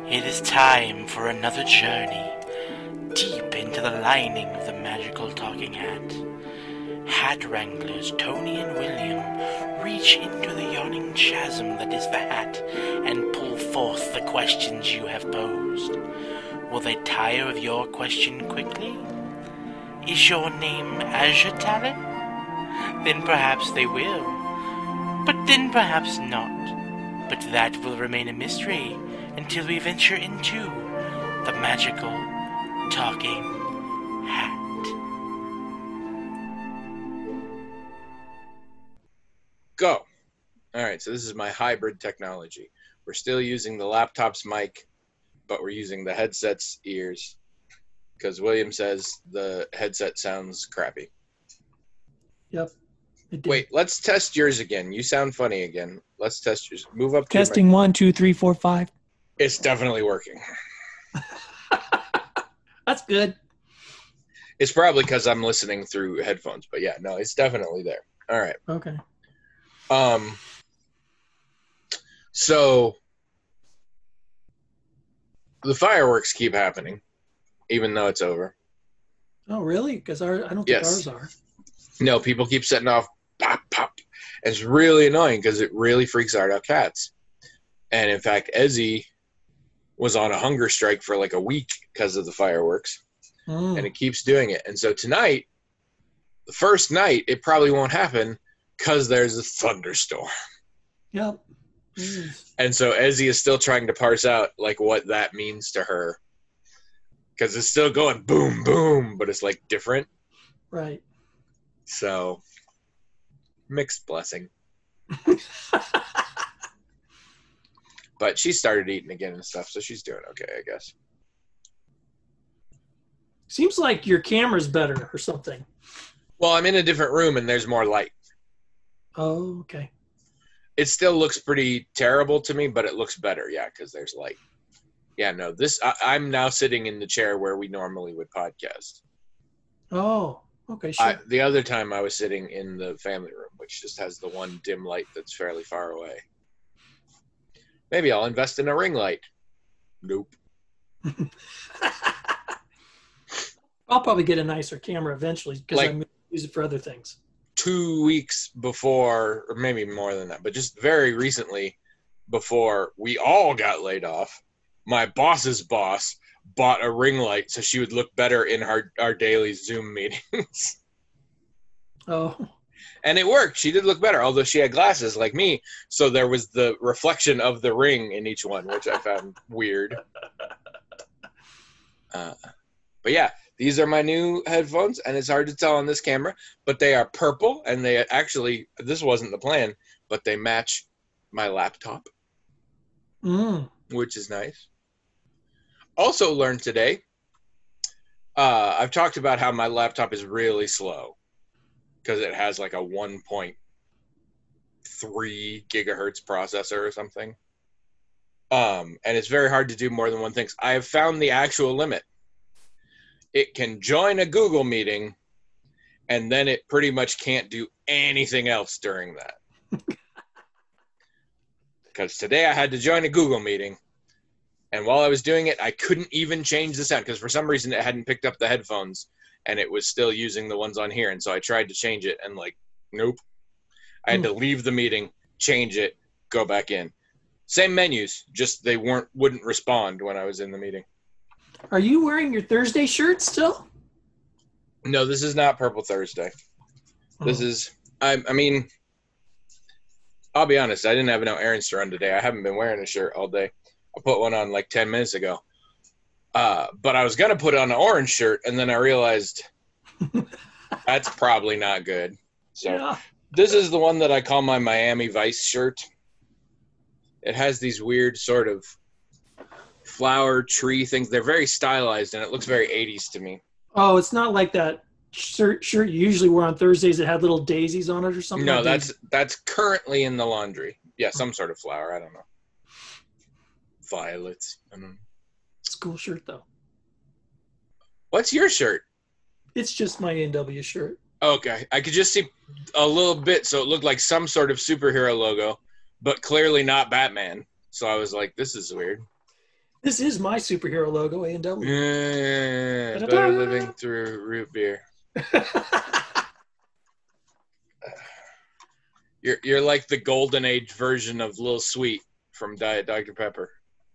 It is time for another journey deep into the lining of the magical talking hat. Hat wranglers Tony and William reach into the yawning chasm that is the hat and pull forth the questions you have posed. Will they tire of your question quickly? Is your name Azure Talon? Then perhaps they will. But then perhaps not. But that will remain a mystery until we venture into the magical talking hat. Go. All right, so this is my hybrid technology. We're still using the laptop's mic, but we're using the headset's ears because William says the headset sounds crappy. Yep. Wait, let's test yours again. You sound funny again. Let's test yours. Move up to Testing 1, 2, 3, 4, 5. It's definitely working. That's good. It's probably because I'm listening through headphones, but yeah, no, it's definitely there. All right. Okay. So the fireworks keep happening, even though it's over. Oh, really? Because I don't think ours are. No, people keep setting off pop, pop. And it's really annoying because it really freaks out our cats. And in fact, Ezzy was on a hunger strike for like a week because of the fireworks. And it keeps doing it. And so tonight, the first night, it probably won't happen because there's a thunderstorm. Yep. And so Ezzy is still trying to parse out like what that means to her. Because it's still going boom, boom, but it's like different. Right. So, mixed blessing. But she started eating again and stuff, so she's doing okay, I guess. Seems like your camera's better or something. Well, I'm in a different room and there's more light. Oh, okay. It still looks pretty terrible to me, but it looks better, yeah, because there's light. Yeah, no, I'm now sitting in the chair where we normally would podcast. Oh, okay, sure. The other time I was sitting in the family room, which just has the one dim light that's fairly far away. Maybe I'll invest in a ring light. Nope. I'll probably get a nicer camera eventually because I'm going to use it for other things. 2 weeks before, or maybe more than that, but just very recently before we all got laid off, my boss's boss bought a ring light so she would look better in our daily Zoom meetings. Oh. And it worked. She did look better, although she had glasses like me, so there was the reflection of the ring in each one, which I found weird. But yeah, these are my new headphones, and it's hard to tell on this camera, but they are purple, and they actually, this wasn't the plan, but they match my laptop, which is nice. Also learned today, I've talked about how my laptop is really slow because it has like a 1.3 gigahertz processor or something. And it's very hard to do more than one thing. I have found the actual limit. It can join a Google meeting, and then it pretty much can't do anything else during that. Because today I had to join a Google meeting, and while I was doing it, I couldn't even change the sound, because for some reason it hadn't picked up the headphones, and it was still using the ones on here, and so I tried to change it, and nope. I had to leave the meeting, change it, go back in. Same menus, just they wouldn't respond when I was in the meeting. Are you wearing your Thursday shirt still? No, this is not Purple Thursday. This is, I mean, I'll be honest, I didn't have no errands to run today. I haven't been wearing a shirt all day. I put one on like 10 minutes ago. But I was going to put on an orange shirt, and then I realized that's probably not good. So This is the one that I call my Miami Vice shirt. It has these weird sort of flower tree things. They're very stylized, and it looks very 80s to me. Oh, it's not like that shirt you usually wear on Thursdays that had little daisies on it or something? No, that's currently in the laundry. Yeah, some sort of flower. I don't know. Violets. I don't know. It's a cool shirt, though. What's your shirt? It's just my NW shirt. Okay. I could just see a little bit, so it looked like some sort of superhero logo, but clearly not Batman. So I was like, this is weird. This is my superhero logo, A&W. Better living through root beer. You're like the golden age version of Lil Sweet from Diet Dr. Pepper.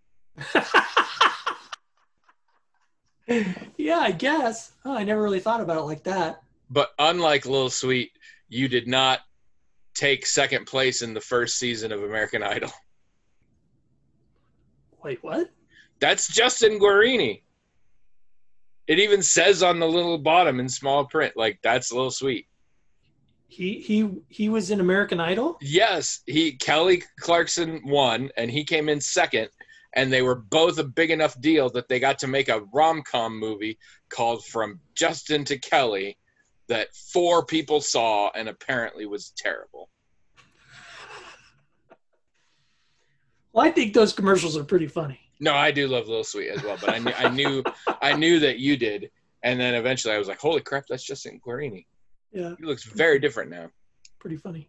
Yeah, I guess. Oh, I never really thought about it like that. But unlike Lil Sweet, you did not take second place in the first season of American Idol. Wait, what? That's Justin Guarini. It even says on the little bottom in small print, like, that's Lil Sweet. He was in American Idol? Yes, Kelly Clarkson won, and he came in second, and they were both a big enough deal that they got to make a rom-com movie called From Justin to Kelly that 4 people saw and apparently was terrible. Well, I think those commercials are pretty funny. No, I do love Lil Sweet as well, but I knew that you did, and then eventually I was like, holy crap, that's Justin Guarini. Yeah. He looks very different now. Pretty funny.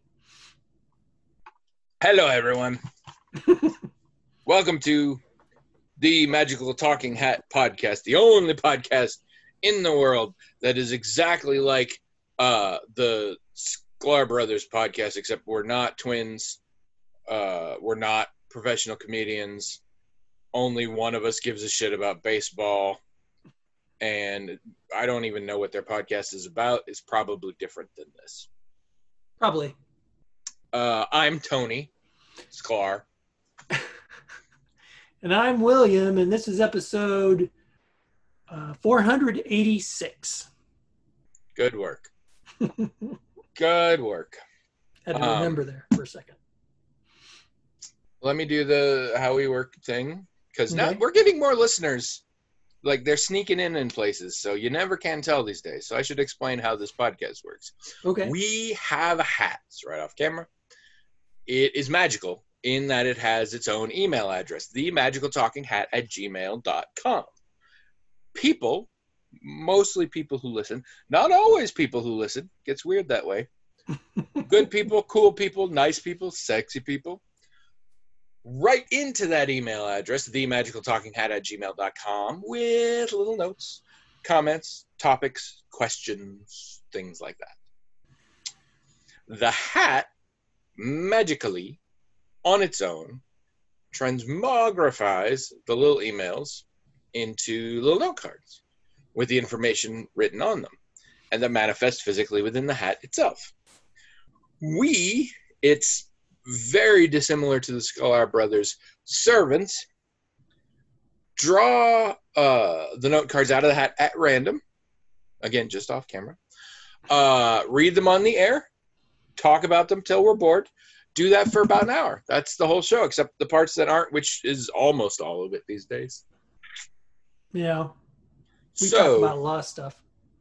Hello, everyone. Welcome to the Magical Talking Hat podcast, the only podcast in the world that is exactly like the Sklar Brothers podcast, except we're not twins. We're not professional comedians. Only one of us gives a shit about baseball. And I don't even know what their podcast is about. It's probably different than this. Probably. I'm Tony Sklar. And I'm William, and this is episode 486. Good work. Good work. Had to remember there for a second. Let me do the how we work thing, because now we're getting more listeners. Like, they're sneaking in places, so you never can tell these days. So I should explain how this podcast works. Okay. We have a hat. It's right off camera. It is magical in that it has its own email address, themagicaltalkinghat@gmail.com. People, mostly people who listen, not always people who listen, gets weird that way. Good people, cool people, nice people, sexy people. Right into that email address, themagicaltalkinghat@gmail.com, with little notes, comments, topics, questions, things like that. The hat, magically, on its own, transmogrifies the little emails into little note cards with the information written on them, and that manifests physically within the hat itself. It's very dissimilar to the Sklar Brothers servants, draw the note cards out of the hat at random, again, just off camera, read them on the air, talk about them till we're bored, do that for about an hour. That's the whole show, except the parts that aren't, which is almost all of it these days. Yeah. We talk about a lot of stuff.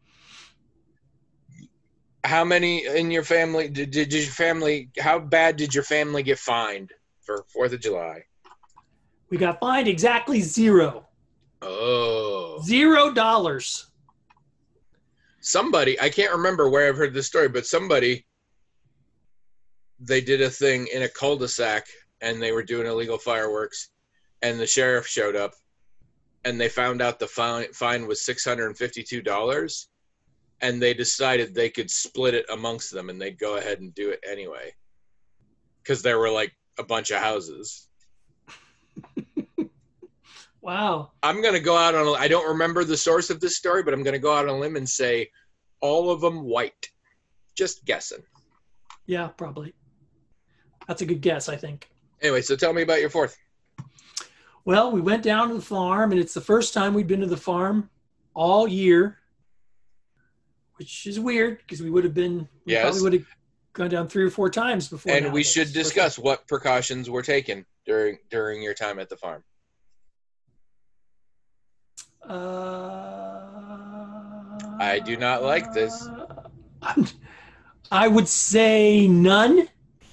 How many in your family did your family? How bad did your family get fined for 4th of July? We got fined exactly $0. Oh, $0. Somebody, I can't remember where I've heard this story, but they did a thing in a cul-de-sac and they were doing illegal fireworks, and the sheriff showed up, and they found out the fine was $652. And they decided they could split it amongst them, and they'd go ahead and do it anyway. Because there were, like, a bunch of houses. Wow. I'm going to go out on I don't remember the source of this story, but I'm going to go out on a limb and say all of them white. Just guessing. Yeah, probably. That's a good guess, I think. Anyway, so tell me about your 4th. Well, we went down to the farm, and it's the first time we'd been to the farm all year. Which is weird because we probably would have gone down 3 or 4 times before. And we should discuss what precautions were taken during your time at the farm. I do not like this. I would say none.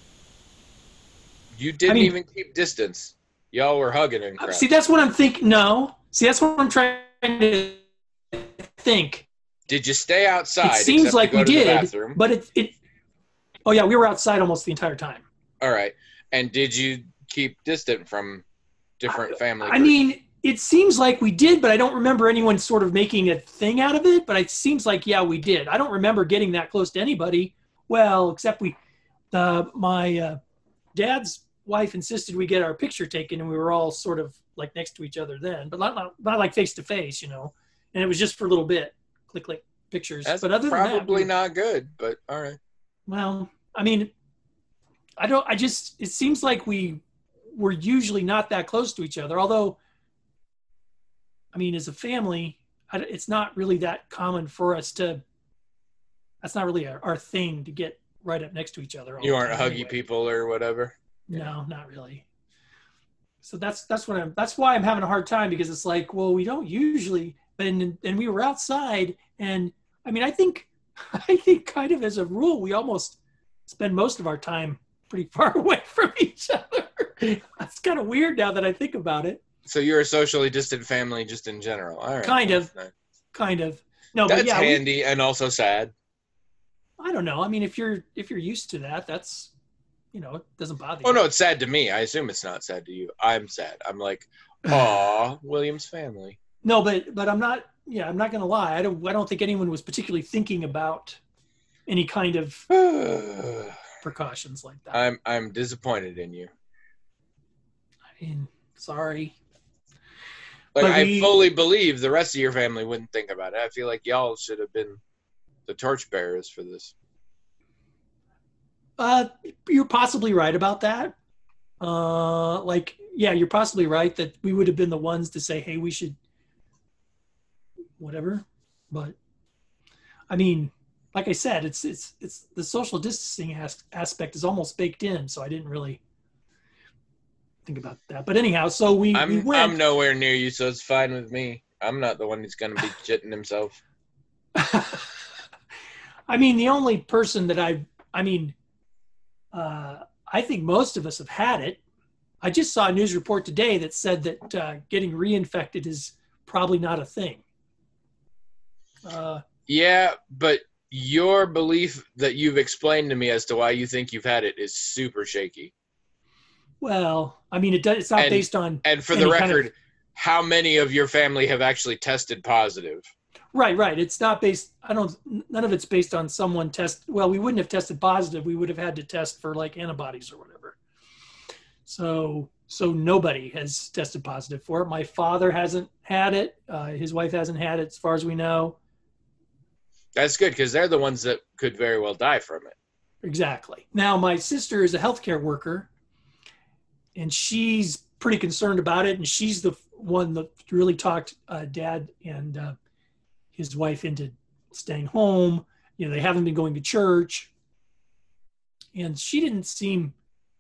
You didn't even keep distance. Y'all were hugging and crap. See, that's what I'm thinking. No. See, that's what I'm trying to think. Did you stay outside? It seems like we did, but it. Oh yeah, we were outside almost the entire time. All right, and did you keep distant from different family groups? I mean, It seems like we did, but I don't remember anyone sort of making a thing out of it. But it seems like, yeah, we did. I don't remember getting that close to anybody. Well, except my dad's wife insisted we get our picture taken, and we were all sort of like next to each other then, but not like face to face, you know. And it was just for a little bit, click pictures. That's but other probably than that, not good. But all right. Well, I mean, it seems like we were usually not that close to each other. Although, I mean, as a family, it's not really that common for us to, that's not really our thing to get right up next to each other. You aren't huggy people or whatever? No, not really. So that's why I'm having a hard time, because it's like, well, we don't usually, and we were outside, and I mean, I think kind of as a rule, we almost spend most of our time pretty far away from each other. That's kind of weird now that I think about it. So you're a socially distant family just in general. All right. Kind of. No, that's but yeah, handy and also sad. I don't know. I mean, if you're used to that, that's, you know, it doesn't bother you. Oh no, it's sad to me. I assume it's not sad to you. I'm sad. I'm like, aw, William's family. No, but I'm not. Yeah, I'm not gonna lie. I don't think anyone was particularly thinking about any kind of precautions like that. I'm disappointed in you. I mean, sorry. Like, I fully believe the rest of your family wouldn't think about it. I feel like y'all should have been the torchbearers for this. You're possibly right about that. You're possibly right that we would have been the ones to say, hey, we should whatever. But I mean, like I said, it's the social distancing aspect is almost baked in, so I didn't really think about that. But anyhow, so we went. I'm nowhere near you, so it's fine with me. I'm not the one who's going to be jitting himself. I mean, the only person that I think most of us have had it. I just saw a news report today that said that getting reinfected is probably not a thing. Yeah, but your belief that you've explained to me as to why you think you've had it is super shaky. Well, I mean, it's not based on. And for the record, how many of your family have actually tested positive? Right. It's not based. None of it's based on someone test. Well, we wouldn't have tested positive. We would have had to test for like antibodies or whatever. So nobody has tested positive for it. My father hasn't had it. His wife hasn't had it, as far as we know. That's good, because they're the ones that could very well die from it. Exactly. Now, my sister is a healthcare worker, and she's pretty concerned about it. And she's the one that really talked Dad and his wife into staying home. You know, they haven't been going to church, and she didn't seem.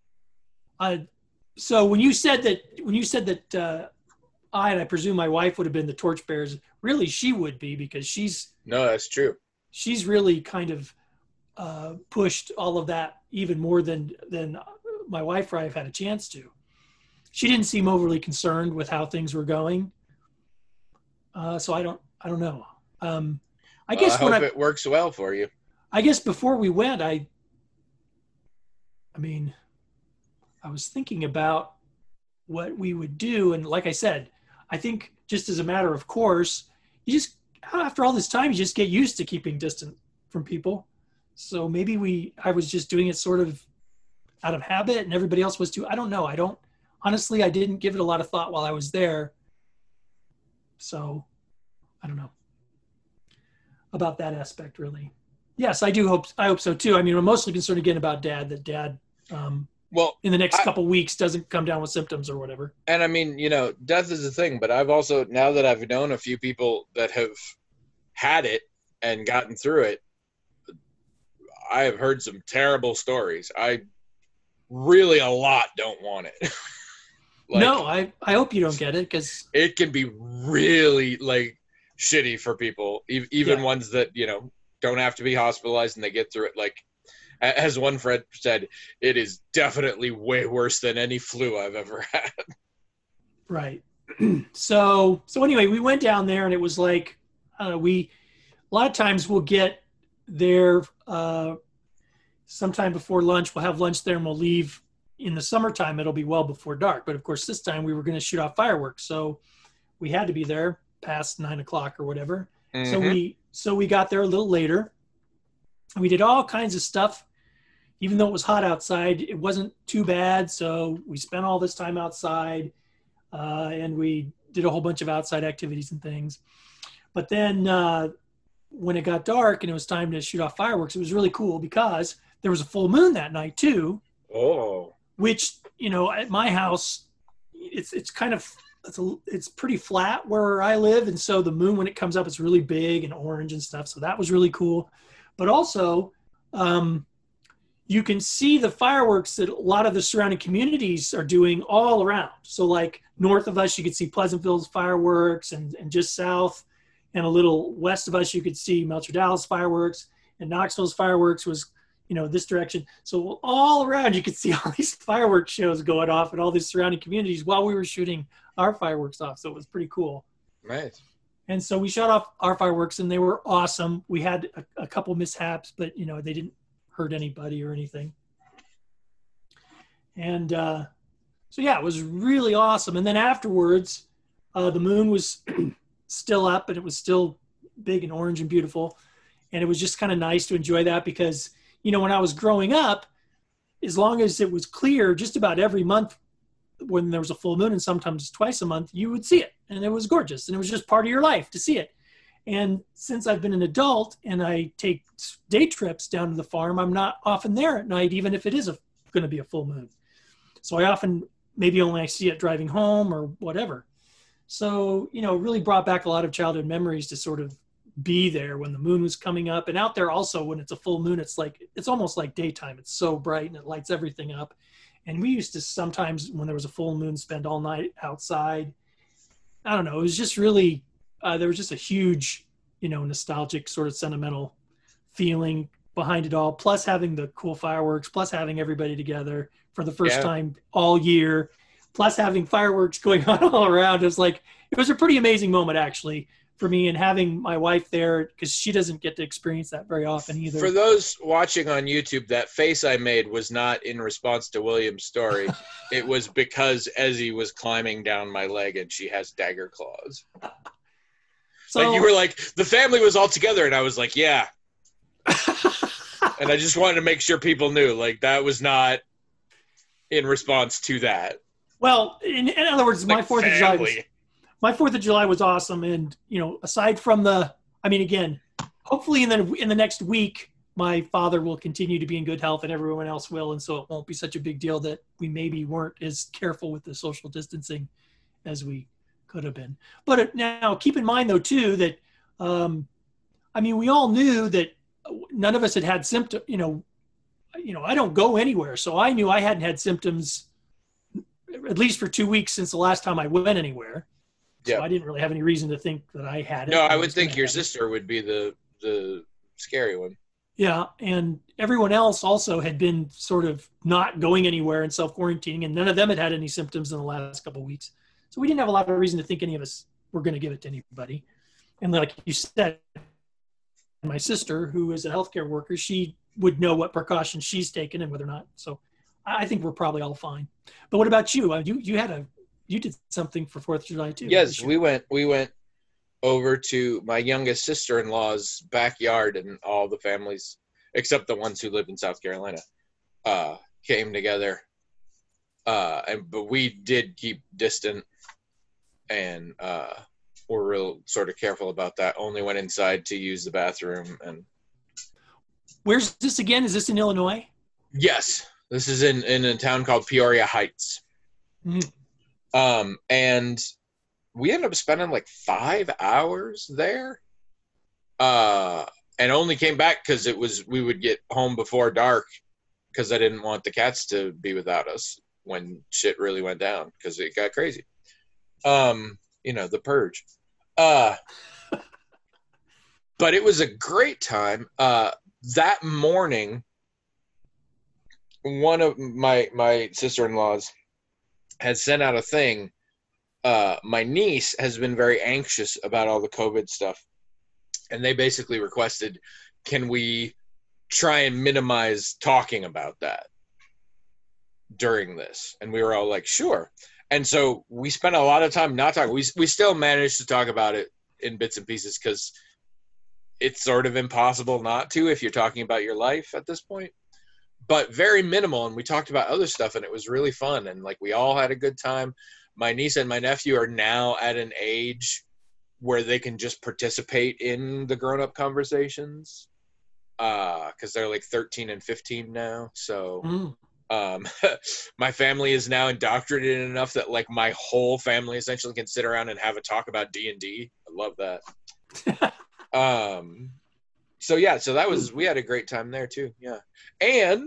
So when you said that I presume my wife would have been the torchbearers, really she would be, because no, that's true. She's really kind of pushed all of that even more than my wife or I have had a chance to. She didn't seem overly concerned with how things were going. So I don't know. I guess I hope it works well for you. I guess before we went, I was thinking about what we would do. And like I said, I think just as a matter of course, after all this time, you just get used to keeping distant from people. So maybe I was just doing it sort of out of habit, and everybody else was too. I don't know. Honestly, I didn't give it a lot of thought while I was there. So I don't know about that aspect, really. Yes, I hope so too. I mean, I'm mostly concerned again about Dad, in the next couple weeks doesn't come down with symptoms or whatever. And I mean, you know, death is a thing, but I've also, now that I've known a few people that have had it and gotten through it, I have heard some terrible stories. I really a lot don't want it. No, I hope you don't get it, because it can be really like shitty for people, even ones that, you know, don't have to be hospitalized and they get through it. Like, as one friend said, it is definitely way worse than any flu I've ever had. Right. So anyway, we went down there, and it was like, a lot of times we'll get there sometime before lunch. We'll have lunch there and we'll leave. In the summertime, it'll be well before dark. But of course, this time we were going to shoot off fireworks. So we had to be there past 9 o'clock or whatever. Mm-hmm. So we got there a little later. We did all kinds of stuff. Even though it was hot outside, it wasn't too bad. So we spent all this time outside, and we did a whole bunch of outside activities and things. But then when it got dark and it was time to shoot off fireworks, it was really cool because there was a full moon that night too. Oh. Which, at my house, it's pretty flat where I live. And so the moon, when it comes up, it's really big and orange and stuff. So that was really cool. But also, you can see the fireworks that a lot of the surrounding communities are doing all around. So like north of us, you could see Pleasantville's fireworks, and just south and a little west of us, you could see Melcher Dallas fireworks, and Knoxville's fireworks was, this direction. So all around, you could see all these fireworks shows going off in all these surrounding communities while we were shooting our fireworks off. So it was pretty cool. Nice. And so we shot off our fireworks, and they were awesome. We had a couple mishaps, but, they didn't hurt anybody or anything. And so, yeah, it was really awesome. And then afterwards, the moon was still up, and it was still big and orange and beautiful. And it was just kind of nice to enjoy that because, when I was growing up, as long as it was clear, just about every month when there was a full moon, and sometimes twice a month, you would see it. And it was gorgeous. And it was just part of your life to see it. And since I've been an adult and I take day trips down to the farm, I'm not often there at night, even if it is going to be a full moon. So I often maybe only see it driving home or whatever. So, really brought back a lot of childhood memories to sort of be there when the moon was coming up. And out there also, when it's a full moon, it's almost like daytime. It's so bright and it lights everything up. And we used to sometimes, when there was a full moon, spend all night outside. I don't know. It was just really, there was just a huge, nostalgic sort of sentimental feeling behind it all. Plus having the cool fireworks, plus having everybody together for the first time all year, plus having fireworks going on all around. It was a pretty amazing moment actually for me, and having my wife there, because she doesn't get to experience that very often either. For those watching on YouTube, that face I made was not in response to William's story. It was because Ezzy was climbing down my leg and she has dagger claws. So, you were like, the family was all together, and I was like, yeah. And I just wanted to make sure people knew, that was not in response to that. Well, in other words, my 4th of July my 4th of July was awesome. And, aside from again, hopefully in the next week, my father will continue to be in good health and everyone else will. And so it won't be such a big deal that we maybe weren't as careful with the social distancing as we could have been. But now keep in mind though, too, that, we all knew that none of us had symptoms, I don't go anywhere. So I knew I hadn't had symptoms at least for 2 weeks since the last time I went anywhere. So I didn't really have any reason to think that I had it. No, I would think your sister would be the scary one. Yeah, and everyone else also had been sort of not going anywhere and self-quarantining, and none of them had any symptoms in the last couple of weeks. So we didn't have a lot of reason to think any of us were going to give it to anybody. And like you said, my sister, who is a healthcare worker, she would know what precautions she's taken and whether or not. So I think we're probably all fine. But what about you? You did something for 4th of July too. Yes, we went over to my youngest sister-in-law's backyard, and all the families, except the ones who live in South Carolina, came together. But we did keep distant, and we're real sort of careful about that. Only went inside to use the bathroom. And where's this again? Is this in Illinois? Yes, this is in a town called Peoria Heights. Mm-hmm. And we ended up spending 5 hours there, and only came back because we would get home before dark, because I didn't want the cats to be without us when shit really went down, because it got crazy. The purge. But it was a great time. That morning, one of my sister-in-laws had sent out a thing. My niece has been very anxious about all the COVID stuff, and they basically requested, can we try and minimize talking about that during this? And we were all like, sure. And so we spent a lot of time not talking. We still managed to talk about it in bits and pieces because it's sort of impossible not to if you're talking about your life at this point. But very minimal, and we talked about other stuff, and it was really fun, and like we all had a good time. My niece and my nephew are now at an age where they can just participate in the grown-up conversations because they're like 13 and 15 now. So my family is now indoctrinated enough that like my whole family essentially can sit around and have a talk about D&D. I love that. So yeah, so that was, we had a great time there too. Yeah. And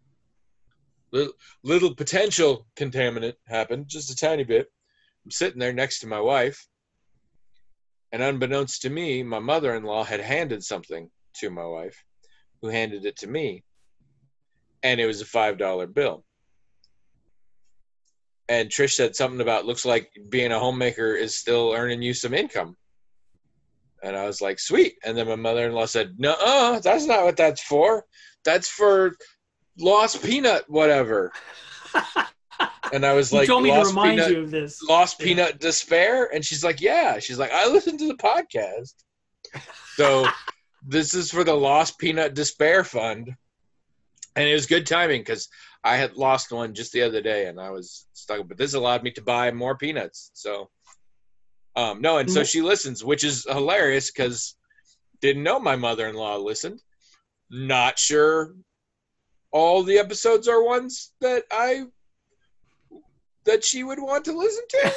little potential contaminant happened, just a tiny bit. I'm sitting there next to my wife, and unbeknownst to me, my mother-in-law had handed something to my wife, who handed it to me, and it was a $5 bill. And Trish said something about, looks like being a homemaker is still earning you some income. And I was like, sweet. And then my mother-in-law said, no, that's not what that's for. That's for lost peanut whatever. And I was like, you told me to remind you of this. Lost peanut despair? And she's like, yeah. She's like, I listened to the podcast. So this is for the Lost Peanut Despair Fund. And it was good timing because I had lost one just the other day and I was stuck. But this allowed me to buy more peanuts. So, so she listens, which is hilarious because didn't know my mother-in-law listened. Not sure all the episodes are ones that she would want to listen to.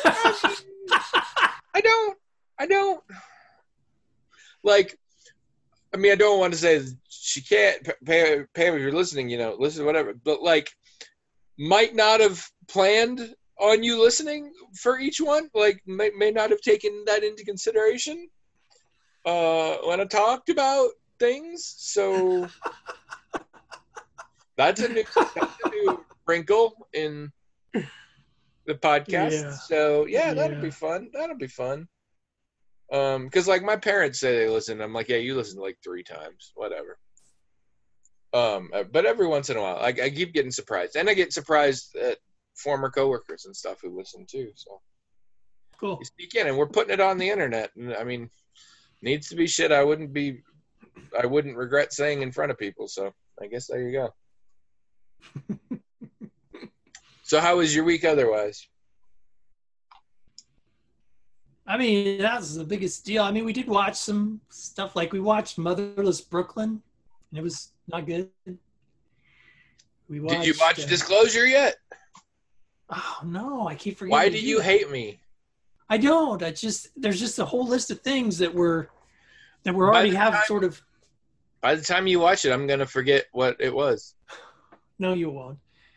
I don't like, I mean, I don't want to say she can't pay if you're listening, listen, whatever, but like might not have planned on you listening for each one, like may not have taken that into consideration when I talked about things. So that's a new wrinkle in the podcast. Yeah. So that'll be fun. Because like my parents say they listen. I'm like, yeah, you listen like 3 times, whatever. But every once in a while, I keep getting surprised, and I get surprised at former coworkers and stuff who listen too. So cool. You speak in, and we're putting it on the internet. And I mean, needs to be shit I wouldn't regret saying in front of people. So I guess there you go. So how was your week otherwise? I mean, that's the biggest deal. I mean, we did watch some stuff. Like we watched Motherless Brooklyn, and it was not good. Did you watch Disclosure yet? Oh no, I keep forgetting. Why do you hate me? I don't. There's just a whole list of things that we're already have sort of. By the time you watch it, I'm gonna forget what it was. No, you won't.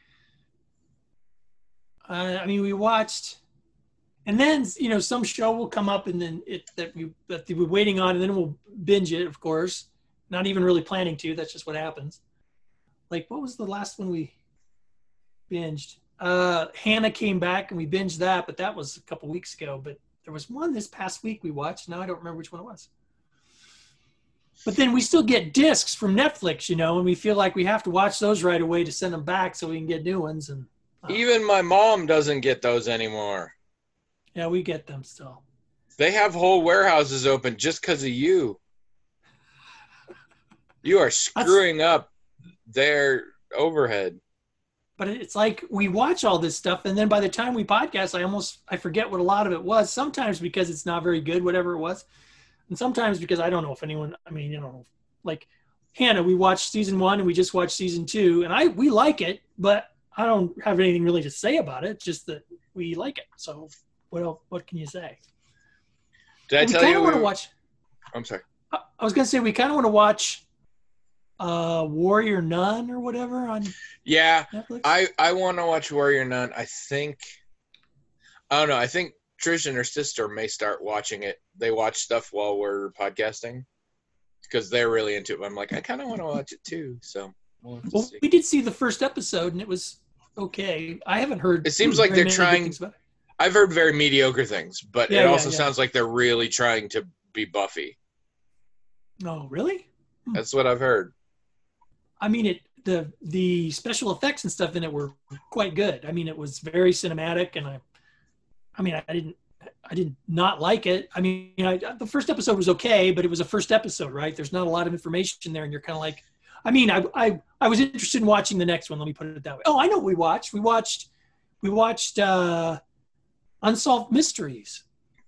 I mean, we watched, and then some show will come up, and then that we're waiting on, and then we'll binge it. Of course, not even really planning to. That's just what happens. Like, what was the last one we binged? Hannah Came Back, and we binged that, but that was a couple weeks ago. But there was one this past week we watched. Now I don't remember which one it was. But then we still get discs from Netflix, and we feel like we have to watch those right away to send them back so we can get new ones. And even my mom doesn't get those anymore. Yeah, we get them still. They have whole warehouses open just because of you. You are screwing up their overhead. But it's like we watch all this stuff, and then by the time we podcast, I forget what a lot of it was. Sometimes because it's not very good, whatever it was. And sometimes because I don't know if anyone, like Hannah, we watched season 1 and we just watched season 2, and we like it, but I don't have anything really to say about it, just that we like it. So what can you say? Did I tell you? Want to watch. I'm sorry. I was going to say we kind of want to watch Warrior Nun or whatever on Netflix. I want to watch Warrior Nun. I don't know. I think Trish and her sister may start watching it. They watch stuff while we're podcasting because they're really into it. I'm like, I kind of want to watch it too. So we did see the first episode and it was okay. I haven't heard. It seems like they're trying. I've heard very mediocre things, but it also sounds like they're really trying to be Buffy. Oh, really? That's what I've heard. I mean, the special effects and stuff in it were quite good. I mean, it was very cinematic, and I mean, I did not like it. I mean, the first episode was okay, but it was a first episode, right? There's not a lot of information there, and you're kind of like, I mean, I was interested in watching the next one. Let me put it that way. Oh, I know what we watched. We watched Unsolved Mysteries.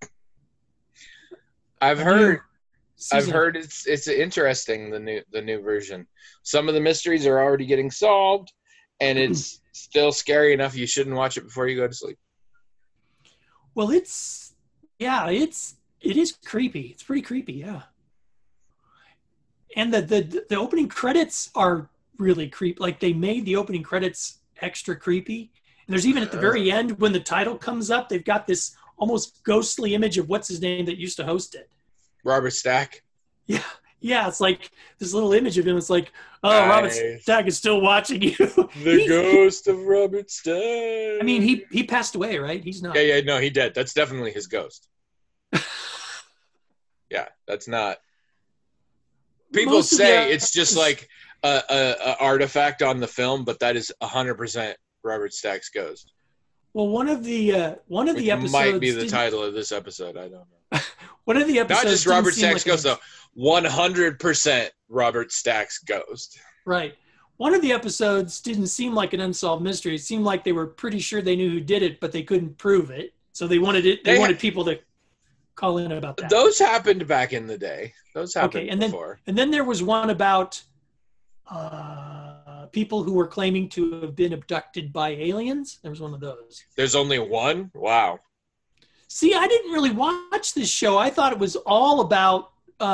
I've heard it's interesting, the new version. Some of the mysteries are already getting solved, and it's still scary enough you shouldn't watch it before you go to sleep. Well, it is creepy. It's pretty creepy, yeah. And the opening credits are really creepy. Like, they made the opening credits extra creepy. And there's even at the very end, when the title comes up, they've got this almost ghostly image of what's his name that used to host it. Robert Stack. Yeah, it's like this little image of him. It's like, oh, nice. Robert Stack is still watching you. The ghost of Robert Stack. I mean, he passed away, right? He's not. Yeah, no, he did. That's definitely his ghost. Yeah, that's not. People say it's just like a artifact on the film, but that is 100% Robert Stack's ghost. Well, one of the episodes might be the title of this episode. I don't know. One of the episodes, not just Robert Stack's ghost, though. 100% Robert Stack's ghost. Right. One of the episodes didn't seem like an unsolved mystery. It seemed like they were pretty sure they knew who did it, but they couldn't prove it. So they wanted it. They wanted people to call in about that. Those happened back in the day. Those happened before. And then there was one about people who were claiming to have been abducted by aliens. There was one of those. There's only one? Wow. See, I didn't really watch this show. I thought it was all about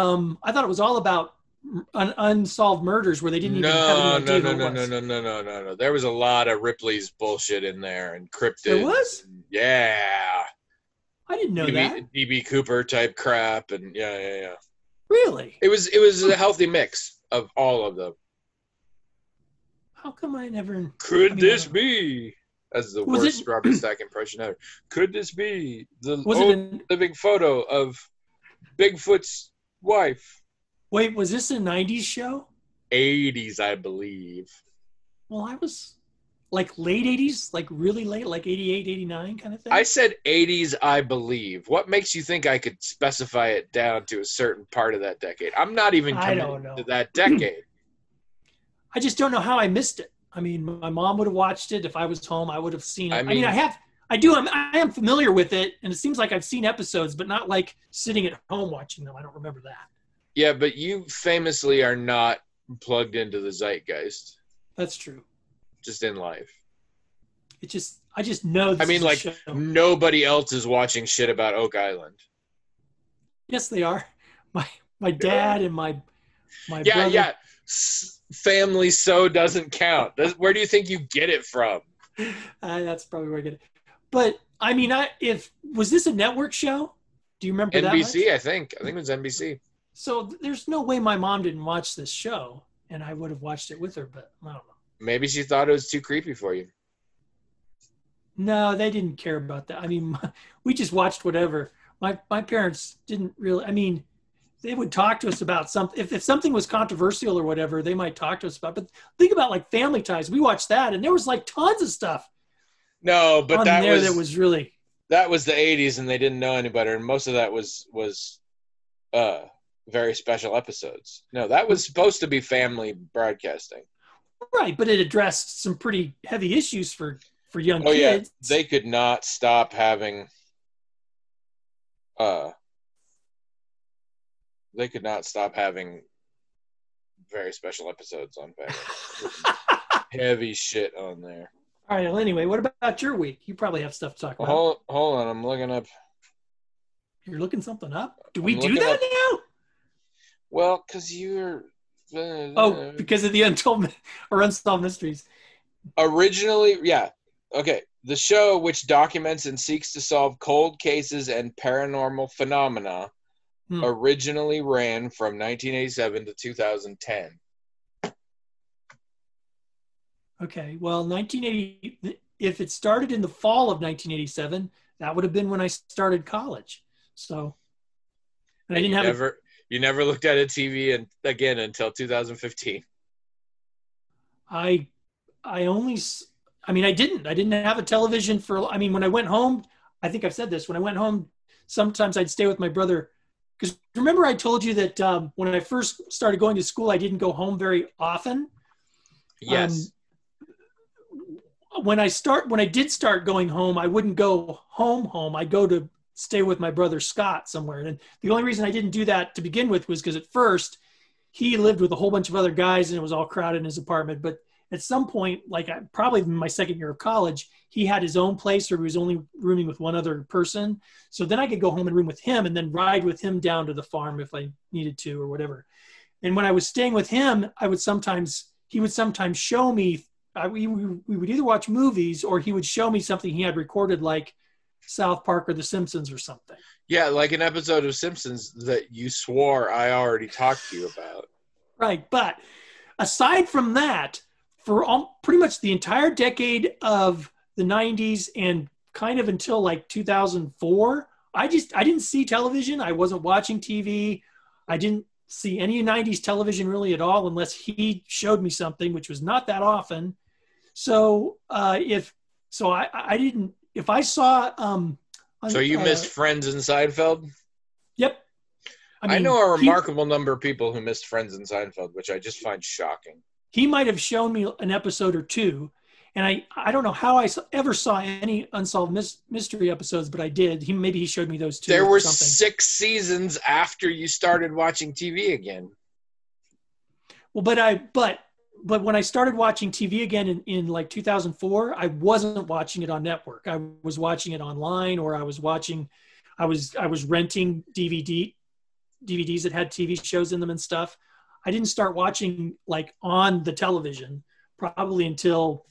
unsolved murders where they didn't even have any idea No. There was a lot of Ripley's bullshit in there and cryptids. There was? Yeah. I didn't know that. D.B. Cooper type crap and yeah. Really? It was a healthy mix of all of them. How come I never... Could this be... That's the worst Robert Stack impression ever. Could this be the living photo of Bigfoot's wife? Wait, was this a 90s show? 80s, I believe. Well, I was like late 80s, like really late, like 88, 89 kind of thing. I said 80s, I believe. What makes you think I could specify it down to a certain part of that decade? I'm not even committed to that decade. I just don't know how I missed it. I mean, my mom would have watched it. If I was home, I would have seen it. I am familiar with it, and it seems like I've seen episodes, but not like sitting at home watching them. I don't remember that. Yeah, but you famously are not plugged into the zeitgeist. That's true. Just in life. I just know this is a show. Nobody else is watching shit about Oak Island. Yes, they are. My dad and my brother. Yeah. Family So doesn't count. Where do you think you get it from? That's probably where I get it. But I mean, was this a network show? Do you remember that? NBC, I think it was NBC. So there's no way my mom didn't watch this show, and I would have watched it with her. But I don't know. Maybe she thought it was too creepy for you. No, they didn't care about that. I mean, we just watched whatever. My parents didn't really. I mean, they would talk to us about something. If something was controversial or whatever, they might talk to us about. But think about like Family Ties. We watched that, and there was like tons of stuff. No, but that was really. That was the 80s, and they didn't know any better, and most of that was very special episodes. No, that was supposed to be family broadcasting. Right, but it addressed some pretty heavy issues for young kids. Yeah, they could not stop having very special episodes on family. Heavy shit on there. All right, well, anyway, what about your week? You probably have stuff to talk about. Hold on, I'm looking up. You're looking something up? Do we do that now? Well, because you're... because of the unsolved mysteries. Originally, yeah. Okay. The show, which documents and seeks to solve cold cases and paranormal phenomena, originally ran from 1987 to 2010. Okay. Well, 1980. If it started in the fall of 1987, that would have been when I started college. So, and I didn't have. You never looked at a TV again until 2015. I didn't have a television when I went home, I think I've said this. When I went home, sometimes I'd stay with my brother. Because remember I told you that when I first started going to school, I didn't go home very often. Yes. When I did start going home, I wouldn't go home. I'd go to stay with my brother Scott somewhere. And the only reason I didn't do that to begin with was because at first he lived with a whole bunch of other guys and it was all crowded in his apartment. But at some point, like probably in my second year of college, he had his own place where he was only rooming with one other person. So then I could go home and room with him and then ride with him down to the farm if I needed to or whatever. And when I was staying with him, he would sometimes show me, we would either watch movies or he would show me something he had recorded, like South Park or The Simpsons or something. Yeah, like an episode of Simpsons that you swore I already talked to you about. Right. But aside from that, for pretty much the entire decade of the 90s and kind of until like 2004, I didn't see television. I wasn't watching TV. I didn't see any 90s television really at all unless he showed me something, which was not that often. So if I saw so you missed Friends and Seinfeld? Yep. I know a remarkable number of people who missed Friends and Seinfeld, which I just find shocking. He might have shown me an episode or two, and I don't know how I ever saw any Unsolved Mystery episodes, but I did. Maybe he showed me those two. There were 6 seasons after you started watching TV again. Well, but when I started watching TV again in like 2004, I wasn't watching it on network. I was watching it online, or I was renting DVDs that had TV shows in them and stuff. I didn't start watching like on the television probably until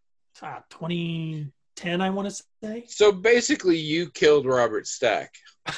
2010, I want to say. So basically you killed Robert Stack.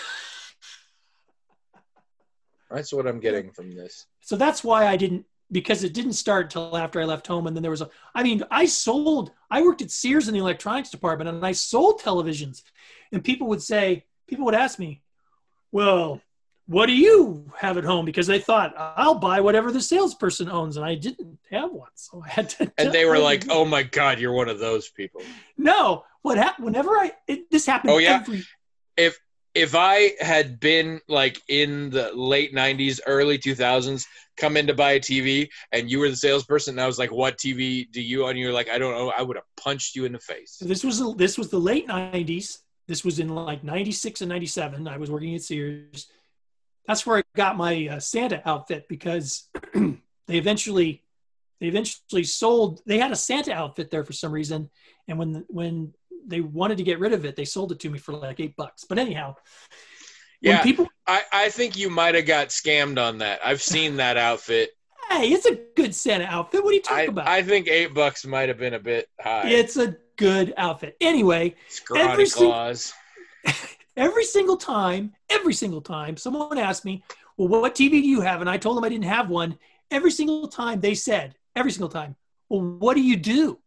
That's what I'm getting from this. So that's why because it didn't start until after I left home. And then there was I worked at Sears in the electronics department and I sold televisions, and people would ask me, well, what do you have at home? Because they thought I'll buy whatever the salesperson owns, and I didn't have one. So I had to. And they were like, oh my God, you're one of those people. No, what happened whenever this happened. Oh yeah. If I had been like in the late 90s, early 2000s, come in to buy a TV and you were the salesperson and I was like, what TV do you own? And you're like, I don't know. I would have punched you in the face. This was the late 90s. This was in like 96 and 97. I was working at Sears. That's where I got my Santa outfit, because they eventually sold. They had a Santa outfit there for some reason, and when they wanted to get rid of it, they sold it to me for like $8. But anyhow, yeah, I think you might have got scammed on that. I've seen that outfit. Hey, it's a good Santa outfit. What are you talking about? I think $8 might have been a bit high. It's a good outfit. Anyway, Scrawny Claus. Every single time someone asked me, well, what TV do you have? And I told them I didn't have one. Every single time they said, well, what do you do?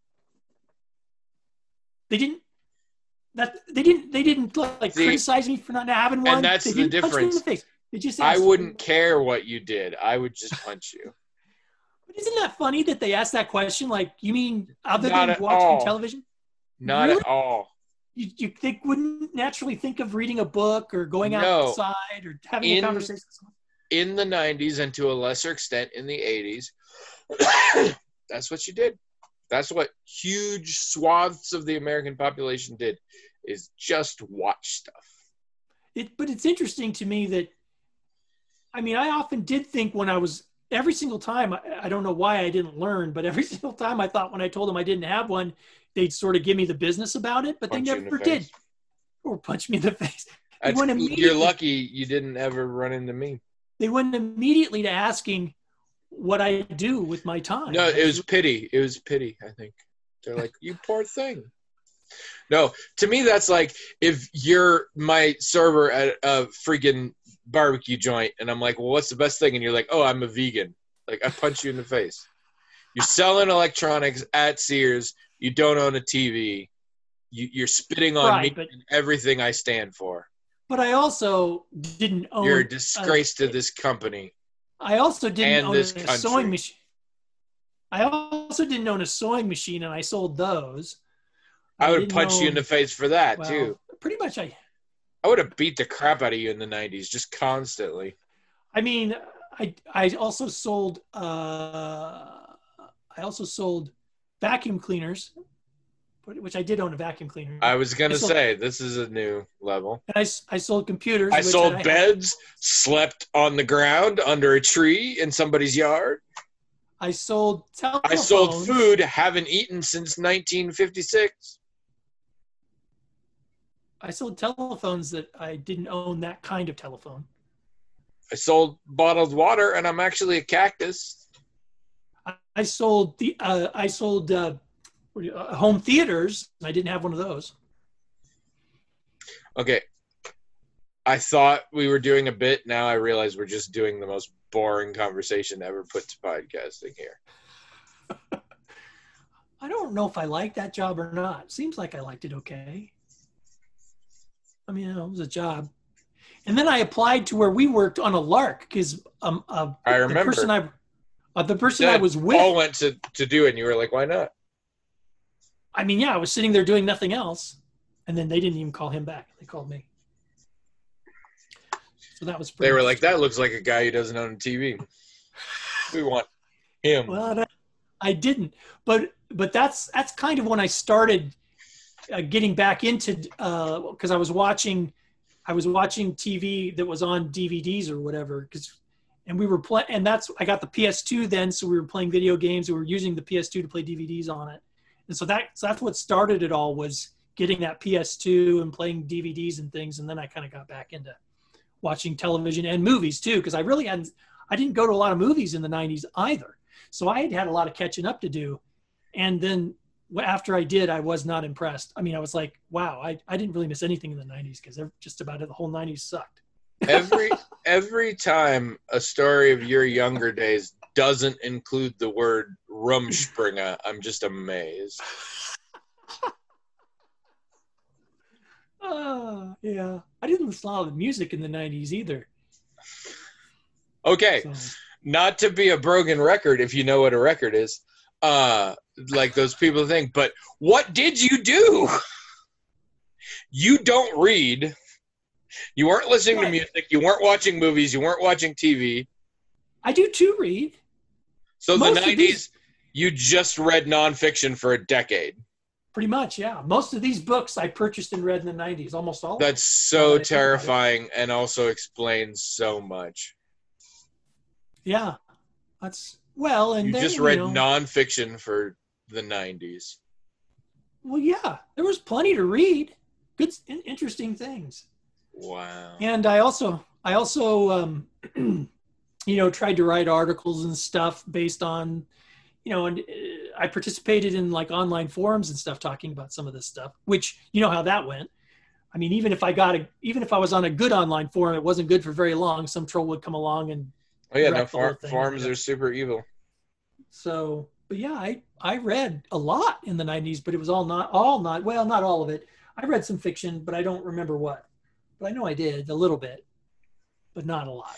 They didn't like criticize me for not having one. And that's the difference. Punch me in the face. They just I wouldn't care what you did. I would just punch you. But isn't that funny that they asked that question? Like, you mean other than watching television? Not at all. You wouldn't naturally think of reading a book or going outside or having a conversation with someone? In the 90s and to a lesser extent in the 80s, that's what you did. That's what huge swaths of the American population did, is just watch stuff. But it's interesting to me that, I often did think every single time, I don't know why I didn't learn, but every single time I thought when I told them I didn't have one, they'd sort of give me the business about it, but they never did. Or punch me in the face. You're lucky you didn't ever run into me. They went immediately to asking what I do with my time. No, it was pity. It was pity, I think. They're like, you poor thing. No, to me, that's like if you're my server at a freaking barbecue joint and I'm like, well, what's the best thing? And you're like, oh, I'm a vegan. Like, I punch you in the face. You're selling electronics at Sears. You don't own a TV. You're spitting on me and everything I stand for. But I also didn't own. You're a disgrace to this company. I also didn't own a country. Sewing machine. I also didn't own a sewing machine, and I sold those. I would punch you in the face for that too. pretty much I would have beat the crap out of you in the 90s, just constantly. I mean, I also sold vacuum cleaners, which I did own a vacuum cleaner. I was gonna say this is a new level. And I sold computers. I sold beds, slept on the ground under a tree in somebody's yard. I sold telephones. I sold food, haven't eaten since 1956. I sold telephones that I didn't own that kind of telephone. I sold bottled water, and I'm actually a cactus. I sold home theaters. I didn't have one of those. Okay. I thought we were doing a bit. Now I realize we're just doing the most boring conversation ever put to podcasting here. I don't know if I like that job or not. Seems like I liked it okay. I mean, it was a job. And then I applied to where we worked on a lark because I remember the person I was with. Paul went to do it, and you were like, "Why not?" I mean, yeah, I was sitting there doing nothing else, and then they didn't even call him back. They called me. So that was. They were like, "That looks like a guy who doesn't own a TV. We want him." Well, I didn't, but that's kind of when I started getting back into because I was watching TV that was on DVDs or whatever and we were playing, and I got the PS2 then, so we were playing video games. We were using the PS2 to play DVDs on it, and so that's what started it all, was getting that PS2 and playing DVDs and things. And then I kind of got back into watching television and movies too, because I didn't go to a lot of movies in the 90s either, so I had a lot of catching up to do. And then after I did, I was not impressed. I mean, I was like, wow, I didn't really miss anything in the 90s because just about the whole 90s sucked. Every time a story of your younger days doesn't include the word Rumspringa, I'm just amazed. Yeah. I didn't listen to a lot of music in the 90s either. Okay. So. Not to be a broken record, if you know what a record is. Like those people think, but what did you do? You don't read. You weren't listening to music. You weren't watching movies. You weren't watching TV. I do too read. So the 90s, you just read nonfiction for a decade. Pretty much, yeah. Most of these books I purchased and read in the 90s, almost all. That's so terrifying and also explains so much. Yeah. That's, well, and you then, just read nonfiction for the 90s. Well, yeah. There was plenty to read. Good, interesting things. Wow. And I also tried to write articles and stuff based on, and I participated in like online forums and stuff talking about some of this stuff, which you know how that went. I mean, even if I was on a good online forum, it wasn't good for very long. Some troll would come along and forums are super evil. So, but yeah, I read a lot in the 90s, but it was not all of it. I read some fiction, but I don't remember what. But I know I did a little bit, but not a lot.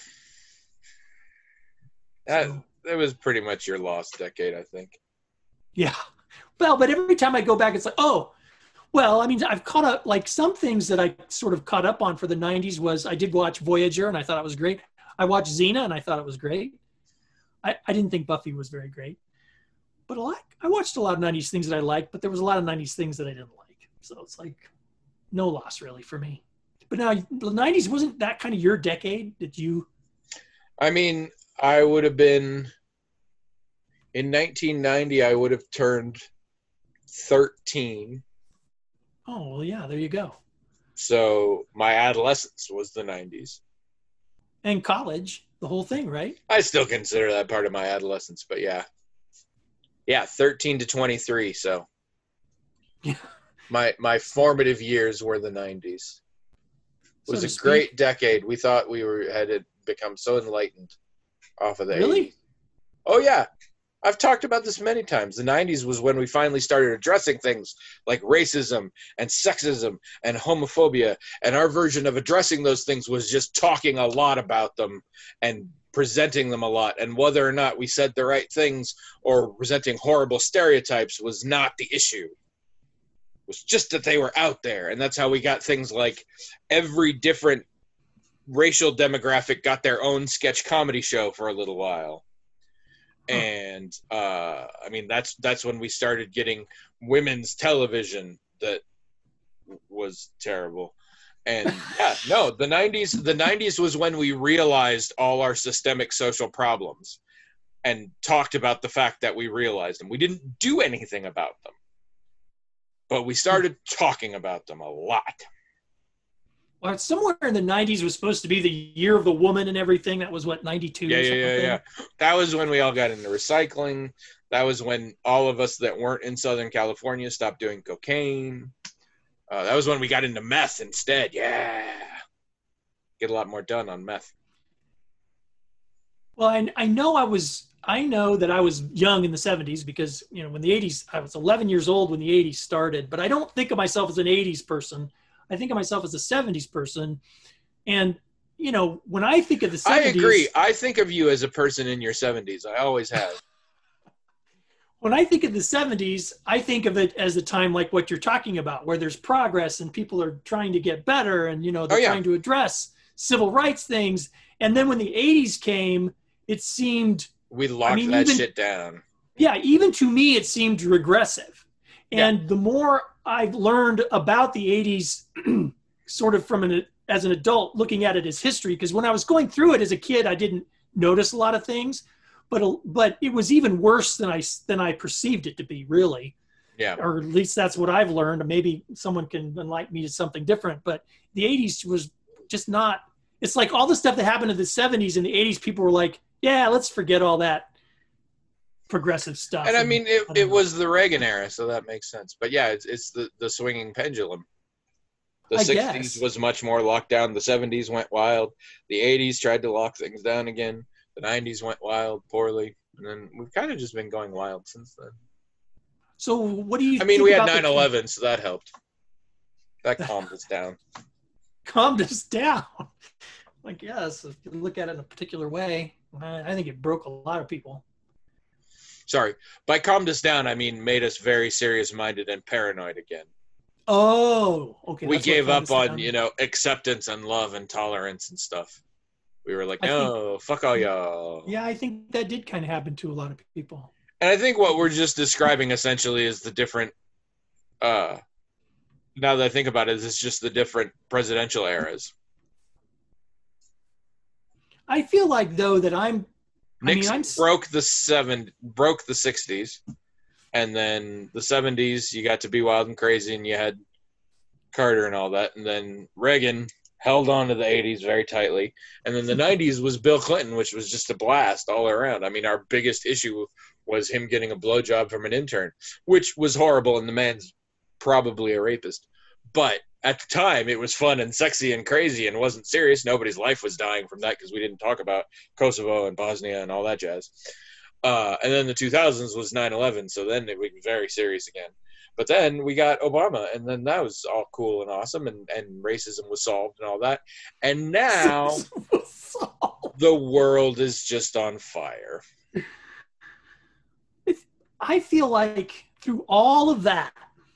That was pretty much your lost decade, I think. Yeah. Well, but every time I go back, it's like, oh, well, I mean, I've caught up, like some things that I sort of caught up on for the 90s was I did watch Voyager and I thought it was great. I watched Xena and I thought it was great. I didn't think Buffy was very great. But I watched a lot of 90s things that I liked, but there was a lot of 90s things that I didn't like. So it's like no loss really for me. But now the 90s wasn't that kind of your decade that you... I mean, I would have been... In 1990, I would have turned 13. Oh, well, yeah, there you go. So my adolescence was the 90s. And college, the whole thing, right? I still consider that part of my adolescence, but yeah. Yeah, 13 to 23, so. Yeah. My formative years were the 90s. It was a great decade. We thought we had become so enlightened off of the 80s. Really? Oh, yeah. I've talked about this many times. The 90s was when we finally started addressing things like racism and sexism and homophobia. And our version of addressing those things was just talking a lot about them and presenting them a lot. And whether or not we said the right things or presenting horrible stereotypes was not the issue. was just that they were out there. And that's how we got things like every different racial demographic got their own sketch comedy show for a little while. And I mean, that's when we started getting women's television that was terrible. And yeah, no, the 90s was when we realized all our systemic social problems and talked about the fact that we realized them. We didn't do anything about them, but we started talking about them a lot. Well, somewhere in the 90s was supposed to be the year of the woman and everything. That was what, 92? Yeah. That was when we all got into recycling. That was when all of us that weren't in Southern California stopped doing cocaine. That was when we got into meth instead. Yeah. Get a lot more done on meth. Well, I know that I was young in the 70s because, you know, when the 80s, I was 11 years old when the 80s started, but I don't think of myself as an 80s person. I think of myself as a 70s person. And, you know, when I think of the 70s... I agree. I think of you as a person in your 70s. I always have. When I think of the 70s, I think of it as a time like what you're talking about, where there's progress and people are trying to get better and, you know, they're trying to address civil rights things. And then when the 80s came, it seemed... We locked shit down. Yeah, even to me, it seemed regressive. And the more I've learned about the 80s sort of as an adult, looking at it as history, because when I was going through it as a kid, I didn't notice a lot of things. But it was even worse than I perceived it to be, really. Yeah. Or at least that's what I've learned. Maybe someone can enlighten me to something different. But the 80s was just not. It's like all the stuff that happened in the 70s and the 80s. People were like, "Yeah, let's forget all that progressive stuff." And I mean, it was the Reagan era, so that makes sense. But yeah, it's the swinging pendulum. The 60s was much more locked down. The 70s went wild. The 80s tried to lock things down again. The 90s went wild, poorly, and then we've kind of just been going wild since then. So what do you I mean, we had 9/11, so that helped. That calmed us down. Calmed us down? I guess, if you look at it in a particular way. I think it broke a lot of people. Sorry. By calmed us down, I mean made us very serious-minded and paranoid again. Oh, okay. We gave up on, you know, acceptance and love and tolerance and stuff. We were like, no, fuck all y'all. Yeah, I think that did kind of happen to a lot of people. And I think what we're just describing essentially is the different, now that I think about it, it's just the different presidential eras. I feel like, though, that Nixon broke the 60s. And then the 70s, you got to be wild and crazy, and you had Carter and all that. And then Reagan held on to the 80s very tightly. And then the 90s was Bill Clinton, which was just a blast all around. I mean, our biggest issue was him getting a blowjob from an intern, which was horrible, and the man's probably a rapist. But at the time, it was fun and sexy and crazy and wasn't serious. Nobody's life was dying from that because we didn't talk about Kosovo and Bosnia and all that jazz. And then the 2000s was 9/11, so then it was very serious again. But then we got Obama, and then that was all cool and awesome, and racism was solved and all that. And now the world is just on fire. I feel like through all of that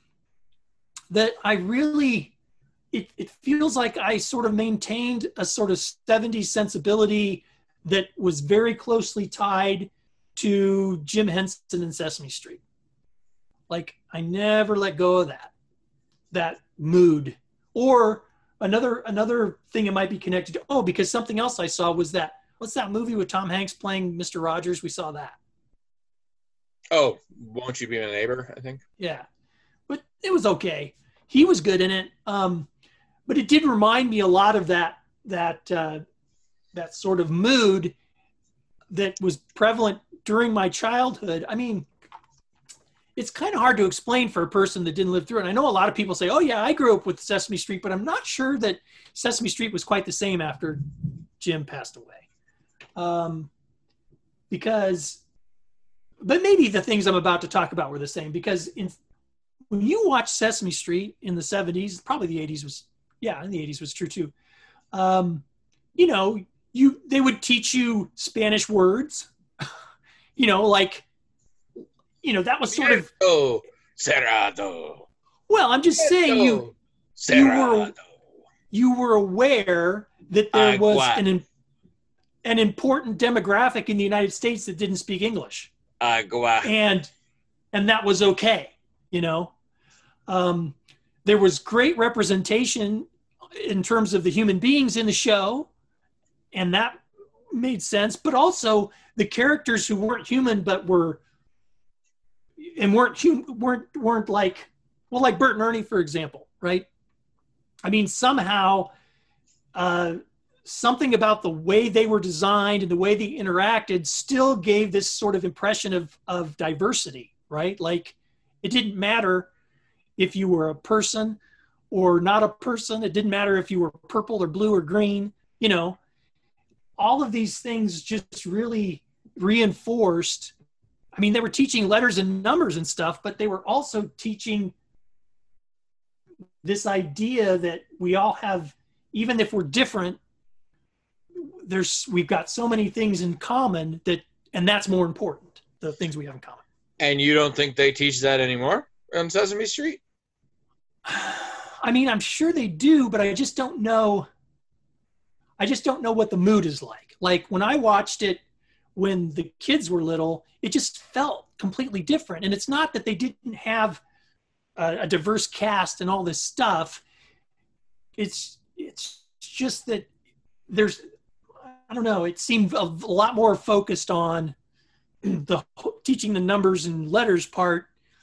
I really, it feels like I sort of maintained a sort of 70s sensibility that was very closely tied to Jim Henson and Sesame Street. Like, I never let go of that mood. Or another thing it might be connected to, because something else I saw was what's that movie with Tom Hanks playing Mr. Rogers? We saw that. Oh, Won't You Be My Neighbor, I think. Yeah. But it was okay. He was good in it. But it did remind me a lot of that sort of mood that was prevalent during my childhood. I mean, it's kind of hard to explain for a person that didn't live through it. I know a lot of people say, oh yeah, I grew up with Sesame Street, but I'm not sure that Sesame Street was quite the same after Jim passed away. But maybe the things I'm about to talk about were the same, because when you watch Sesame Street in the 70s, probably the 80s was, in the 80s was true too. You know, they would teach you Spanish words, that was sort of Cerrado. Well, I'm just saying you were aware that there was an important demographic in the United States that didn't speak English. And that was okay, you know. There was great representation in terms of the human beings in the show, and that made sense. But also the characters who weren't human but weren't like, well, like Bert and Ernie, for example, right? I mean, somehow something about the way they were designed and the way they interacted still gave this sort of impression of diversity, right? Like, it didn't matter if you were a person or not a person. It didn't matter if you were purple or blue or green. You know, all of these things just really reinforced. I mean, they were teaching letters and numbers and stuff, but they were also teaching this idea that we all have, even if we're different, we've got so many things in common and that's more important, the things we have in common. And you don't think they teach that anymore on Sesame Street? I mean, I'm sure they do, but I just don't know what the mood is like. Like, when I watched it when the kids were little, it just felt completely different. And it's not that they didn't have a diverse cast and all this stuff. It's just that I don't know, it seemed a lot more focused on the teaching the numbers and letters part.